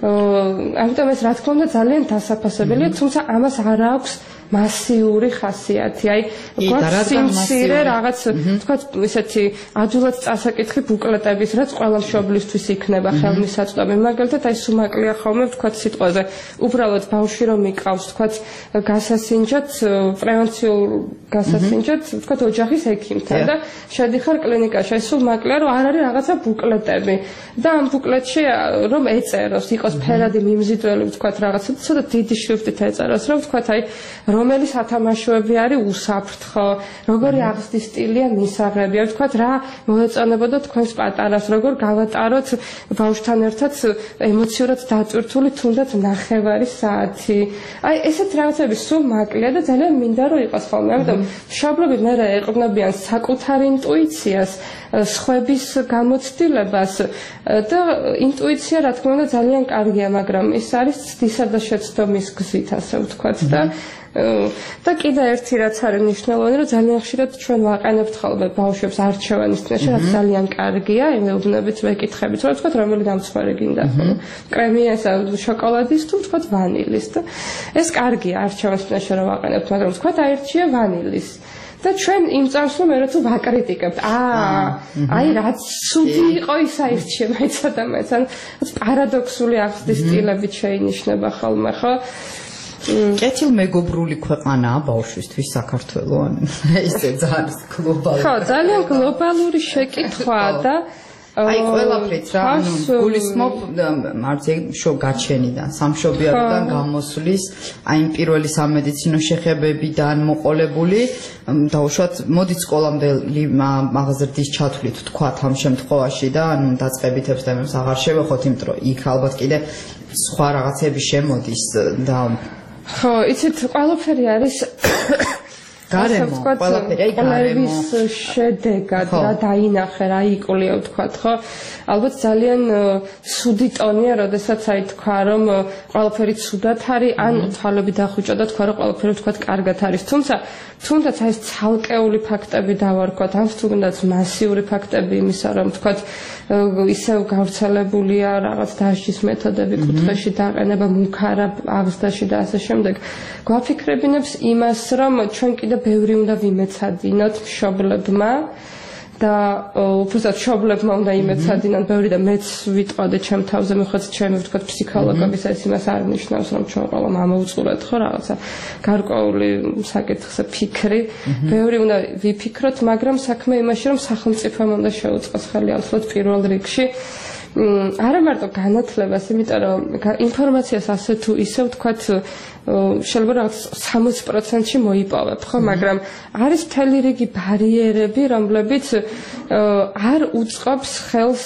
ამიტომ ეს რა თქმა უნდა ძალიან დასაფასებელია, თუმცა ამას არ აქვს მასიური ხასიათი. აი გვაქვს სიმცირე რაღაც ვთქვათ ისეთი ადვილად წასაკითხი ბუკლეტების, რაც ყველა მშობლისთვის იქნება ხელმისაწვდომი. მაგალითად აი სუმაკლია ხოლმე ვთქვათ სიტყვაზე უბრალოდ ბავშვი რომ მიყავს ვთქვათ გასასინჯად, პრევენციულ გასასინჯად ვთქვათ ოჯახის ექიმთან და შედიხარ კლინიკაში. აი სულ მაკლია რომ არ არის რაღაცა ბუკლეტები და ამ ბუკლეტში რომ ეწეროს, იყოს ფერადი მიმზიდველი ვთქვათ რაღაცა ცოტა დიდი შრიფტით ეწეროს, რომ ვთქვათ აი რომელი სათამაშოები არის უსაფრთხო, როგორი აღზრდის სტილია მისაღებია, ვთქვათ რა მოეწონებოდა თქვენს პატარას, როგორ გავატაროთ ბავშვთან ერთად ემოციურად დატვირთული თუნდაც ნახევარი საათი. აი ესეთ რაღაცები სულ მაკლია და ძალიან მინდა რომ იყოს ხოლმე. ამიტომ მშობლები მერე ეყრდნობიან საკუთარ ინტუიციას, სხვების გამოცდილებას და ინტუიცია რა თქმა უნდა ძალიან კარგია, მაგრამ ის არის ცდისა და შეცდომის გზით, ასე ვთქვათ და და კიდე ერთი რაც არის მნიშვნელოვანი, რომ ძალიან ხშირად ჩვენ ვაყენებთ ხოლმე ბავშვებს არჩევანის წინაშე, რაც ძალიან კარგია, ემეუბნებით, ვეკითხებით, რომ თქვათ რომელი დამცვარი გინდა ხოლმე. კრემიას, შოკოლადის თუ თქვათ ვანილის და ეს კარგია არჩევანის წინაშე რომ ვაყენებთ, მაგრამ თქვათ აირჩია ვანილის. და ჩვენ იმ წამს რომ მე თუ ვაკრიტიკებთ, აა, აი რაც ცუდი იყო ის აირჩია მაინც ადამიანს, ან პარადოქსული აღზრდის სტილებით შეინიშნება ხოლმე, ხო? კეთილმეგობრული ქვეყანაა ბავშვისთვის საქართველო, ან ისე ძალიან გლობალური. ხო, ძალიან გლობალური შეკითხვაა და აი ყველაფრით რა, ანუ გულისხმობ მარცე შო გაჩენიდან, სამშობიაროდან გამოსვლის, აი პირველი სამედიცინო შეხებებიდან მოყოლებული, დაუშვათ მოდით სკოლამდელი აღზრდის ჩათვლით თქვათ ამ შემთხვევაში და ანუ დაწყებითებს თემებს აღარ შევეხოთ, იმიტომ რომ იქ ალბათ კიდე სხვა რაღაცები შემოდის და ხო, იცით, ყველაფერი არის გარემო, ყველაფერი აი გარემო შედეგად რა დაინახე, რა იკვლია ვთქვათ, ხო? ალბათ ძალიან ცუდი ტონია, როდესაც აი თქვა, რომ ყველაფერი ცუდად არის, ან თვალები დახუჭა და თქვა, რომ ყველაფერი ვთქვათ კარგად არის. თუმცა თუნდაც აი ეს ცალკეული ფაქტები დავარქვათ, ან თუნდაც მასიური ფაქტები იმისა, რომ ვთქვათ, ისევ გავრცელებულია რაღაც დასჯის მეთოდები, კუთხეში დაყენება, მუქარა აღზრდაში და ასე შემდეგ. გვაფიქრებინებს იმას, რომ ჩვენ კიდე ბევრი უნდა ვიმეცადინოთ მშობლებმა და უბრალოდ მშობლებმა უნდა იმეცადინონ ბევრი და მეც ვიტყოდე ჩემ თავზე, მიხედავთ ჩემი ვთქვათ ფსიქოლოგების ეს იმას არ ნიშნავს, რომ ჩვენ ყველა მამოუწურეთ ხო რაღაცა გარკვეული საკითხზე ფიქრი, ბევრი უნდა ვიფიქროთ, მაგრამ საქმე იმაში, რომ სახელმწიფომ უნდა შეუწყოს ხელი ახლა პირველ რიგში არა მარტო განათლებას, იმიტომ რომ ინფორმაციას ასე თუ ისე ვთქვათ შეიძლება რაღაც სამოცი პროცენტში მოიპოვებ, ხო, მაგრამ არის მთელი რიგი ბარიერები, რომლებიც არ უწყობს ხელს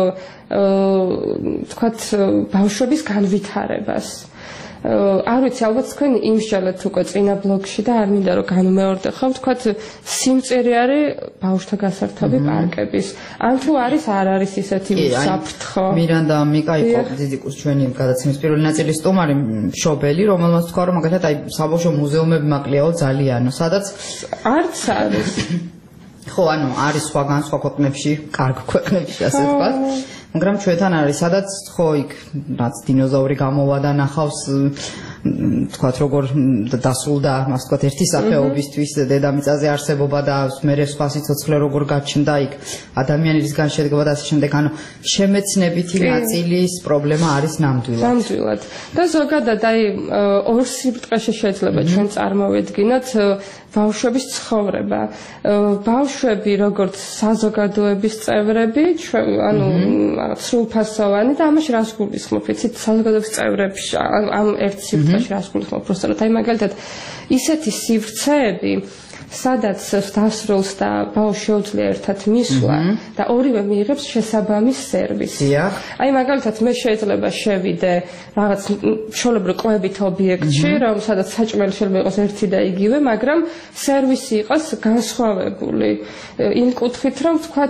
ვთქვათ ბავშვების განვითარებას. არ ვიცი, ალბათ თქვენ იმსჯელეთ უკვე წინა ბლოგში და არ მინდა რომ განუმეორდე ხო, ვთქვათ სიმწირი არის ბავშვთა გასართობი პარკების. ან თუ არის არ არის ისეთი საფრთხო. მირანდა მიკა იყო დიდი კურს ჩვენი გადაცემის პირველი ნაწილის სტუმარი მშობელი, რომელმაც თქვა რომ მაგალითად აი საბავშვო მუზეუმები მაკლდიაო ძალიანო, სადაც არც არის. ხო, ანუ არის სხვაგან სხვა ქვეყნებში, კარგ ქვეყნებში ასე ვთქვათ. მაგრამ ჩვენთან არის, სადაც ხო იქ რაც დინოზავრი გამოვა და ნახავს თქვათ როგორ დასრულდა, ასე ვთქვათ, ერთი სახეობისთვის დედამიწაზე არსებობა და მერე სხვა სიცოცხლე როგორ გაჩნდა იქ ადამიანისგან შედგება და ასე შემდეგ, ანუ შემეცნებითი ნაწილის პრობლემა არის ნამდვილად. ნამდვილად. და ზოგადად აი ორ სიბრტყეში შეიძლება ჩვენ წარმოვედგინოთ ბავშვების ცხოვრება. ბავშვები როგორც საზოგადოების წევრები, ანუ სრულფასოვანი და ამაში რას გულისხმობ, იცით, საზოგადოების წევრებში ამ ერთ სივრცეში რას გულისხმობ, პროსტად აი მაგალითად ისეთი სივრცეები, სადაც დასრულს და ბავშვს შეუძლია ერთად მისვლა და ორივე მიიღებს შესაბამის სერვისს. აი მაგალითად მე შეიძლება შევიდე რაღაც ჩვეულებრივ ყვებით ობიექტში, რომ სადაც საჭმელი შეიძლება იყოს ერთი და იგივე, მაგრამ სერვისი იყოს განსხვავებული. იმ კუთხით, რომ ვთქვათ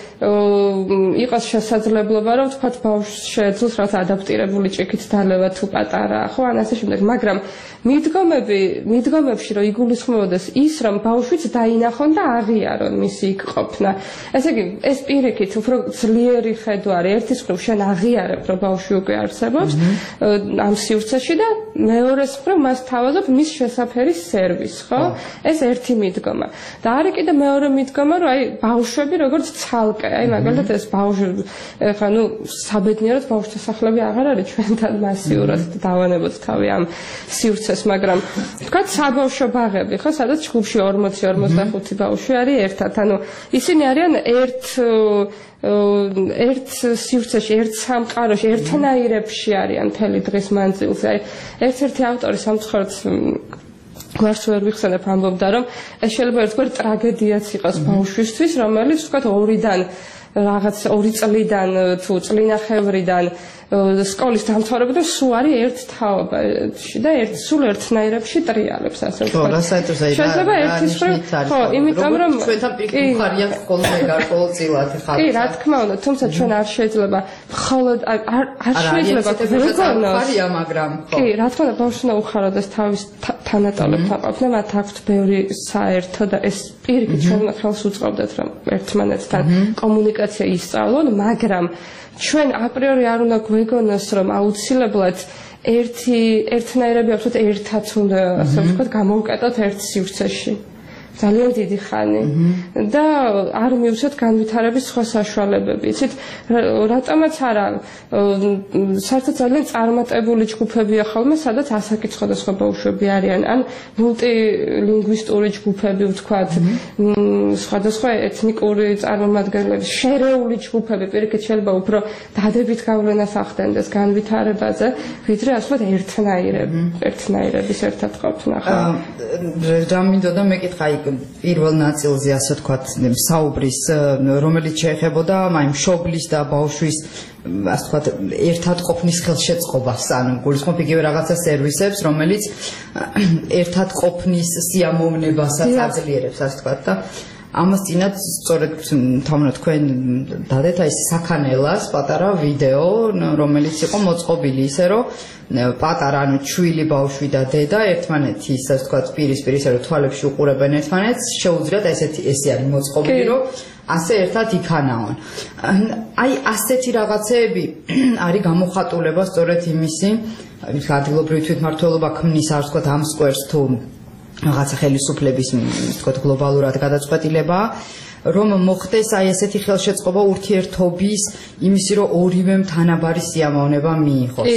იყოს შესაძლებლობა, რომ ვთქვათ ბავშვს შეეძლოს რაღაც ადაპტირებული ჭიქით დალევა თუ პატარაა, ხო, ან ასე შემდეგ, მაგრამ მიდგომები, მიდგომებში რომ იგულისხმებოდეს ის, რომ ბავშვიც დაინახონ და აღიარონ მისი იქ ყოფნა. ესე იგი, ეს პირიქით უფრო ძლიერი ხედვა არის. ერთის მხრივ შენ აღიარებ, რომ ბავშვი უკვე არსებობს ამ სივრცეში და მეორეს მხრივ მას თავაზობ მის შესაფერის სერვისს, ხო? ეს ერთი მიდგომა. და არის კიდე მეორე მიდგომა, რომ აი ბავშვები როგორც ცალკე, აი მაგალითად ეს ბავშვი, ხა ნუ საბედნიეროდ ბავშვთა სახლები აღარ არის ჩვენთან მასიურად დავანებოთ თავი ამ სივრცეს, მაგრამ თქვათ საბავშვო ბაღები, ხო, სადაც ჯგუფში ორმოცი ორმოცდახუთი ბავშვი არის ერთად. ანუ ისინი არიან ერთ ერთ სივრცეში, ერთ სამყაროში, ერთნაირებში არიან მთელი დღის მანძილზე. აი ერთ-ერთი ავტორი სამწუხაროდ გვარს ვერ ვიხსენებ, ამბობდა, რომ ეს შეიძლება ერთგვარ ტრაგედიაც იყოს ბავშვისთვის, რომელიც თქვათ ორიდან რაღაც ორი წლიდან თუ წლინახევრიდან სკოლის დამთავრებიდან სულ არის ერთ თაობაში და ერთ სულ ერთნაირებში ტრიალებს, ასე ვთქვათ. ხო, რასაც აი შეიძლება ერთის მხრივ, ხო, იმიტომ რომ ჩვენთან პიკნიკარია ხოლმე გარკვეულწილად ხარ. კი, რა თქმა უნდა, თუმცა ჩვენ არ შეიძლება მხოლოდ არ არ შეიძლება გვეგონოს. ხარია, მაგრამ ხო. კი, რა თქმა უნდა, ბავშვს უნდა უხაროდეს თავის თანატოლებთან ყოფნა, მათ აქვთ ბევრი საერთო და ეს პირიქით ჩვენ ხელს უწყობდათ, რომ ერთმანეთთან კომუნიკაცია ისწავლონ, მაგრამ ჩვენ აპრიორი არ უნდა გვეგონოს, რომ აუცილებლად ერთი ერთნაირები აქვთ, ერთად უნდა ასე ვთქვათ, გამოვკეტოთ ერთ სივრცეში. ძალიან დიდი ხანი და არ მივცეთ განვითარების სხვა საშუალებები. იცით, რატომაც არა საერთოდ ძალიან წარმატებული ჯგუფებია ხოლმე, სადაც ასაკით სხვადასხვა ბავშვები არიან, ან მულტილინგვისტური ჯგუფები, ვთქვათ, სხვადასხვა ეთნიკური წარმომადგენლები, შერეული ჯგუფები, პირიქით შეიძლება უფრო დადებით გავლენას ახდენდეს განვითარებაზე, ვიდრე ასე ვთქვათ, ერთნაირები, ერთნაირების ერთად ყოფნა. ხო? რა მინდოდა მეკითხა პირველ ნაწილზე ასე ვთქვათ საუბრის, რომელიც შეეხებოდა აი მშობლის და ბავშვის ასე ვთქვათ ერთად ყოფნის ხელშეწყობას, ანუ გულისხმობ იგივე რაღაცა სერვისებს, რომელიც ერთად ყოფნის სიამოვნებასაც აძლიერებს, ასე ვთქვათ და ამას წინათ სწორედ თამნა თქვენ დადეთ აი საქანელას პატარა ვიდეო, რომელიც იყო მოწყობილი ისე რომ პატარა ანუ ჩვილი ბავშვი და დედა ერთმანეთის ასე ვთქვათ პირისპირ ისე რომ თვალებში უყურებენ ერთმანეთს, შეუძლიათ ესეთი ესე არის მოწყობილი რომ ასე ერთად იქანაონ. აი ასეთი რაღაცეები არის გამოხატულება სწორედ იმისი, ადგილობრივი თვითმმართველობა ქმნის ასე ვთქვათ ამ სკვერს თუ რაღაცა ხელისუფლების ვთქვათ გლობალურად გადაწყვეტილება, რომ მოხდეს აი ესეთი ხელშეწყობა ურთიერთობის იმისი რომ ორივემ თანაბარი სიამოვნება მიიღოს.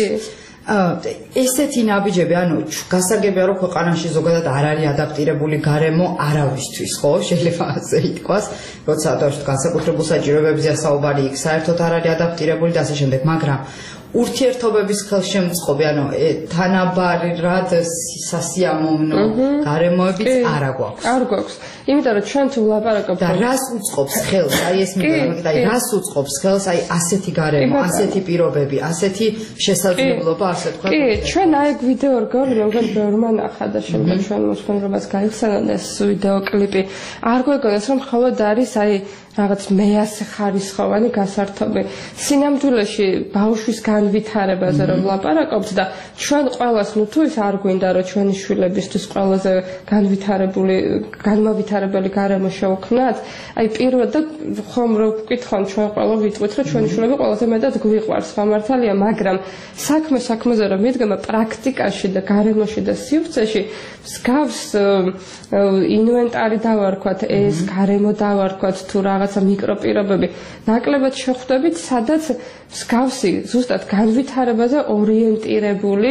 ესეთი ნაბიჯები, ანუ გასაგებია რომ ქვეყანაში ზოგადად არ არის ადაპტირებული გარემო არავისთვის, ხო? შეიძლება ასე ითქვას, როცა დავშოთ განსაკუთრებულ საჭიროებებზე საუბარი იქ საერთოდ არ არის ადაპტირებული და ასე შემდეგ, მაგრამ ურთიერთობების ხელშემწყობი, ანუ თანაბარად სასიამოვნო გარემოებიც არ გვაქვს. არ გვაქვს. იმიტომ რომ ჩვენ თუ ვლაპარაკობთ და რას უწყობს ხელს, აი ეს მინდა, აი რას უწყობს ხელს, აი ასეთი გარემო, ასეთი პირობები, ასეთი შესაძლებლობა, ასე თქვა. კი, ჩვენ აი ვიდეო რგოლი მოგონ ბევრმა ნახა და შემდეგ ჩვენ მოსვენებას გაიხსენონ ეს ვიდეო კლიპი. არ გვეგონოს რომ მხოლოდ არის აი რაღაც მეასე ხარისხოვანი გასართობი. სინამდვილეში ბავშვის განვითარებაზე რომ ვლაპარაკობთ და ჩვენ ყველას ნუ თუ ის არ გვინდა რომ ჩვენი შვილებისთვის ყველაზე განვითარებული განმავითარებელი გარემო შევქმნათ, აი პირველად და ხომ რო ვკითხონ ჩვენ ყველა ვიტყვით რომ ჩვენი შვილები ყველაზე მეტად გვიყვარს, მართალია, მაგრამ საქმე საქმეზე რომ მიდგება პრაქტიკაში და გარემოში და სივრცეში მსგავს ინვენტარი დავარქვათ, ეს გარემო დავარქვათ თუ რაღაცა მიკროპირობები ნაკლებად შეხვდებით, სადაც მსგავსი ზუსტად განვითარებაზე ორიენტირებული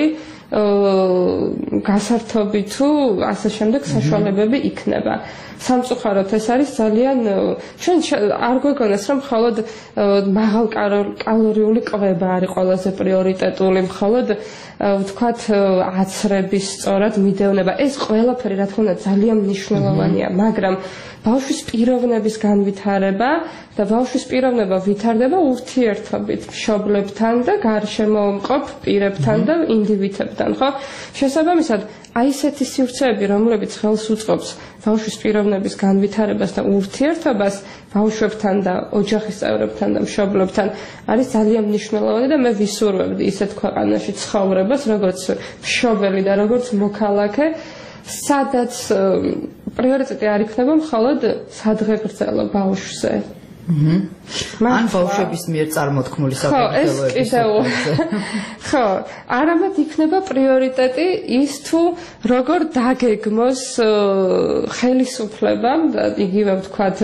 გასართობი თუ ასე შემდეგ საშუალებები იქნება. სამწუხაროდ ეს არის ძალიან ჩვენ არ გვეგონოს რომ მხოლოდ მაღალ კალორიული კვება არის ყველაზე პრიორიტეტული, მხოლოდ ვთქვათ აცრების სწორად მიდევნება. ეს ყველაფერი რა თქმა უნდა ძალიან მნიშვნელოვანია, მაგრამ ბავშვის პიროვნების განვითარება და ბავშვის პიროვნება ვითარდება ურთიერთობით მშობლებთან და გარშემო მყოფ პირებთან და ინდივიდებთან, ხო? შესაბამისად, აი ესეთი სივრცეები, რომლებიც ხელს უწყობს ბავშვის პიროვნების განვითარებას და ურთიერთობას ბავშვებთან და ოჯახის წევრებთან და მშობლებთან არის ძალიან მნიშვნელოვანი და მე ვისურვებდი ისეთ ქვეყანაში ცხოვრებას, როგორც მშობელი და როგორც მოქალაქე, სადაც პრიორიტეტი არ იქნება მხოლოდ სადღეგრძელო ბავშვზე. ან ბავშვების მიერ წარმოთქმული საფუძველოების. ხო, არამედ იქნება პრიორიტეტი ის თუ როგორ დაგეგმოს ხელისუფლებამ და იგივე ვთქვათ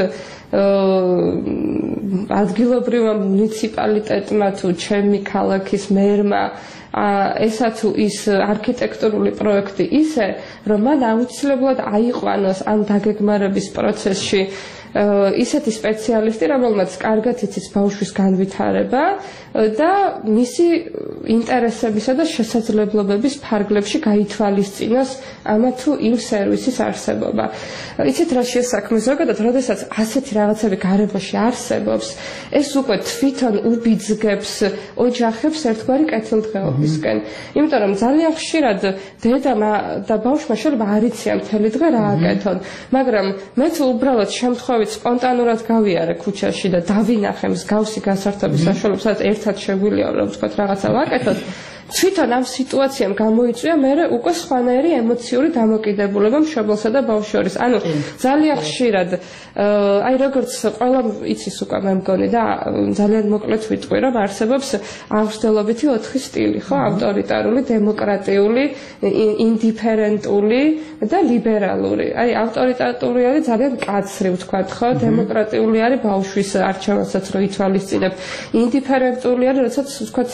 ადგილობრივმა მუნიციპალიტეტმა თუ ჩემი ქალაქის მერმა ესა თუ ის არქიტექტურული პროექტი ისე, რომ მან აუცილებლად აიყვანოს ამ დაგეგმარების პროცესში ისეთი სპეციალისტი, რომელმაც კარგად იცის ბავშვის განვითარება და მისი ინტერესებისა და შესაძლებლობების ფარგლებში გაითვალისწინოს ამა თუ იმ სერვისის არსებობა. იცით რა შეესაქმე ზოგადად, როდესაც ასეთი რაღაცები გარემოში არსებობს, ეს უკვე თვითონ უბიძგებს ოჯახებს ერთგვარი კეთილდღეობისკენ. იმიტომ რომ ძალიან ხშირად დედამ და ბავშვმა შეიძლება არ იციან მთელი დღე რა აკეთონ, მაგრამ მე თუ უბრალოდ შემთხვევით სპონტანურად გავიარე ქუჩაში და დავინახე მსგავსი გასართობის საშუალებებს, სადაც ერთად შეგვიძლია რომ ვთქვათ რაღაცა ვაკეთოთ, თვითონ ამ სიტუაციამ გამოიწვია მე უკვე სხვანაირი ემოციური დამოკიდებულება მშობელსა და ბავშვს შორის. ანუ ძალიან ხშირად აი როგორც ყველა იცის უკვე მე მგონი და ძალიან მოკლედ ვიტყვი რომ არსებობს აღსდელობითი ოთხი სტილი, ხო? ავტორიტარული, დემოკრატიული, ინდიფერენტული და ლიბერალური. აი ავტორიტარული არის ძალიან კაცრი ვთქვათ, ხო? დემოკრატიული არის ბავშვის არჩევანსაც რო ითვალისწინებ. ინდიფერენტული არის, როდესაც ვთქვათ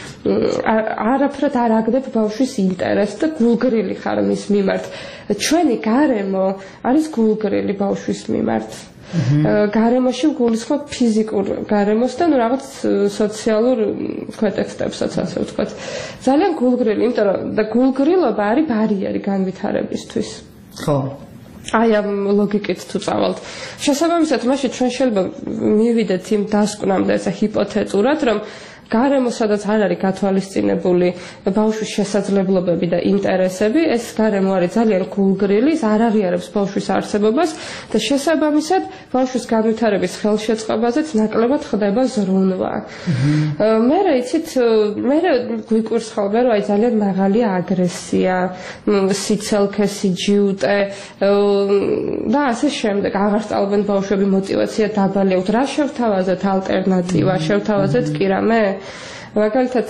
არაფრად არ აგდებ ბავშვის ინტერესს და გულგრილი ხარ მის მიმართ. ჩვენი გარემო არის გულგრილი ბავშვის მიმართ. გარემოში გულისხმობ ფიზიკურ გარემოს და ნუ რაღაც სოციალურ კონტექსტებსაც ასე ვთქვათ. ძალიან გულგრილი, იმიტომ რომ და გულგრილობა არის ბარიერი განვითარებისთვის. ხო. აი ამ ლოგიკით თუ წავალთ. შესაბამისად, მაშინ ჩვენ შეიძლება მივიდეთ იმ დასკვნამდე ესე ჰიპოთეტურად, რომ გარემო სადაც არ არის გათვალისწინებული ბავშვის შესაძლებლობები და ინტერესები, ეს გარემო არის ძალიან გულგრილი, არ აღიარებს ბავშვის არსებობას და შესაბამისად ბავშვის განვითარების ხელშეწყობაზეც ნაკლებად ხდება ზრუნვა. მე რა იცით, მე გვიკვირს ხოლმე რომ აი ძალიან მაღალია აგრესია, სიცელქე, სიჯიუტე და ასე შემდეგ. აღარ სწავლობენ ბავშვები, мотиваცია დაბალი აქვს. რა შევთავაზეთ ალტერნატივა? შევთავაზეთ კი რამე? მაგალითად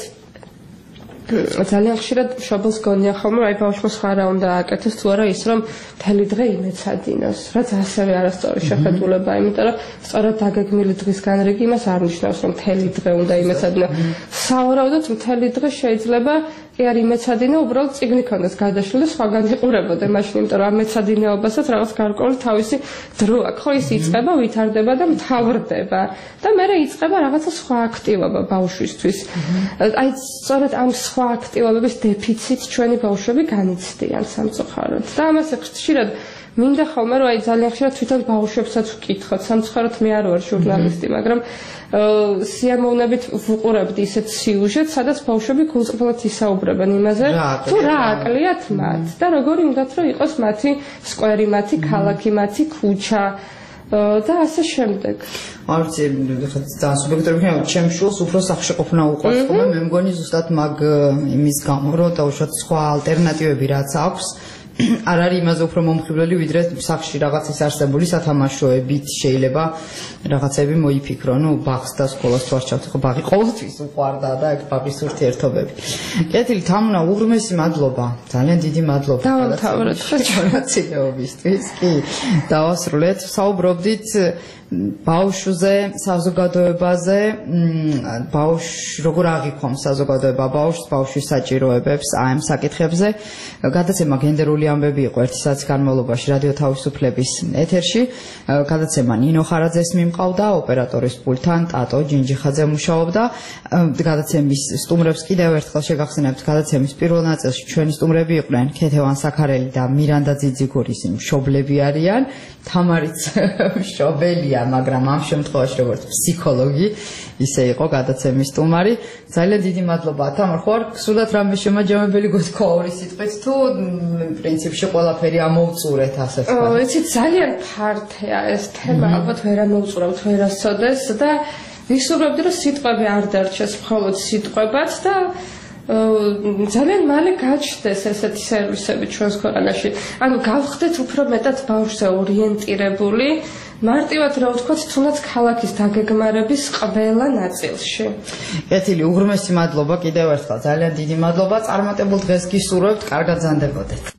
ძალიან ხშირად მშობელს გონია ხოლმე რომ აი ბავშვმა სხვა რა უნდა აკეთოს თუ არა ის რომ მთელი დღე იმეცადინოს, რაც ასევე არასწორი შეხედულება, იმიტომ რომ სწორად დაგეგმილი დღის განრიგი იმას არ ნიშნავს რომ მთელი დღე უნდა იმეცადინო. სავარაუდოდ მთელი დღე შეიძლება კი არ იმეცადინო, უბრალოდ წიგნი ქონდეს გადაშლილი და სხვაგან იყურებოდა მაშინ, იმიტომ რომ ამ მეცადინეობასაც რაღაც გარკვეული თავისი დრო აქვს. ხო ის იწყება, ვითარდება და მთავრდება და მერე იწყება რაღაცა სხვა აქტივობა ბავშვისთვის. აი სწორედ ამ სხვა აქტივობების დეფიციტს ჩვენი ბავშვები განიცდიან სამწუხაროდ. და ამას ხშირად მინდა ხოლმე რომ აი ძალიან ხშირად თვითონ ბავშვებსაც ვკითხოთ. სამწუხაროდ მე არ ვარ ჟურნალისტი, მაგრამ სიამოვნებით ვუყურებდი ისეთ სიუჟეტს, სადაც ბავშვები გულწრფელად ისაუბრებენ იმაზე, თუ რა აკლიათ მათ და როგორი უნდათ რომ იყოს მათი სკვერი, მათი ქალაქი, მათი ქუჩა და ასე შემდეგ. არ ვიცი, ძალიან სუბიექტური ხარ, ჩემ შულს უფრო სახში ყოფნა უყვარს ხოლმე, მე მგონი ზუსტად მაგ იმის გამო, რომ დაუშვათ სხვა ალტერნატივები რაც აქვს. არ არის იმაზე უფრო მომხიბვლელი, ვიდრე სახში რაღაც ის არსებული სათამაშოებით შეიძლება რაღაცები მოიფიქრო, ნუ ბაღს და სკოლას თუ არ ჩავთ, ხო ბაღი ყოველთვის უყვარდა და ეგ ბაღის ურთიერთობები. კეთილი, თამუნა, უღრმესი მადლობა, ძალიან დიდი მადლობა. დავამთავრეთ მონაწილეობისთვის. კი, დავასრულეთ. საუბრობდით ბავშვზე, საზოგადოებაზე, ბავშვ როგორ აღიქვამს საზოგადოება ბავშვს, ბავშვის საჭიროებებს, აი ამ საკითხებზე. გადაცემა გენდერული ამბები იყო ერთი საათის განმავლობაში რადიო თავისუფლების ეთერში. გადაცემა ნინო ხარაძეს მიმყავდა, ოპერატორის პულტთან ტატო ჯინჯიხაძე მუშაობდა. გადაცემის სტუმრებს კიდევ ერთხელ შეგახსენებთ, გადაცემის პირველ ნაწილში ჩვენი სტუმრები იყვნენ ქეთევან საქარელი და მირანდა ძიძიგურის მშობლები არიან. თამარიც მშობელია, მაგრამ ამ შემთხვევაში როგორც ფსიქოლოგი ისე იყო გადაცემის სტუმარი. ძალიან დიდი მადლობა თამარ, ხო არ გსურდათ რამე შემაჯამებელი გთქვა ორი სიტყვით თუ პრინციპში ყველაფერი ამოვწურეთ ასე ვთქვა. ო, იცით ძალიან ფართია ეს თემა, ალბათ ვერ ამოვწურავთ ვერასოდეს და ვისურვებდი რომ სიტყვები არ დარჩეს მხოლოდ სიტყვებად და ძალიან მალე გაჩნდეს ესეთი სერვისები ჩვენს ქვეყანაში. ანუ გავხდეთ უფრო მეტად ბავშვზე ორიენტირებული, მარტივად რა ვთქვათ, თუნდაც ქალაქის დაგეგმარების ყველა ნაწილში. კეთილი, უღრმესი მადლობა კიდევ ერთხელ. ძალიან დიდი მადლობა. წარმატებულ დღეს გისურვებთ. კარგად ზანდებოდეთ.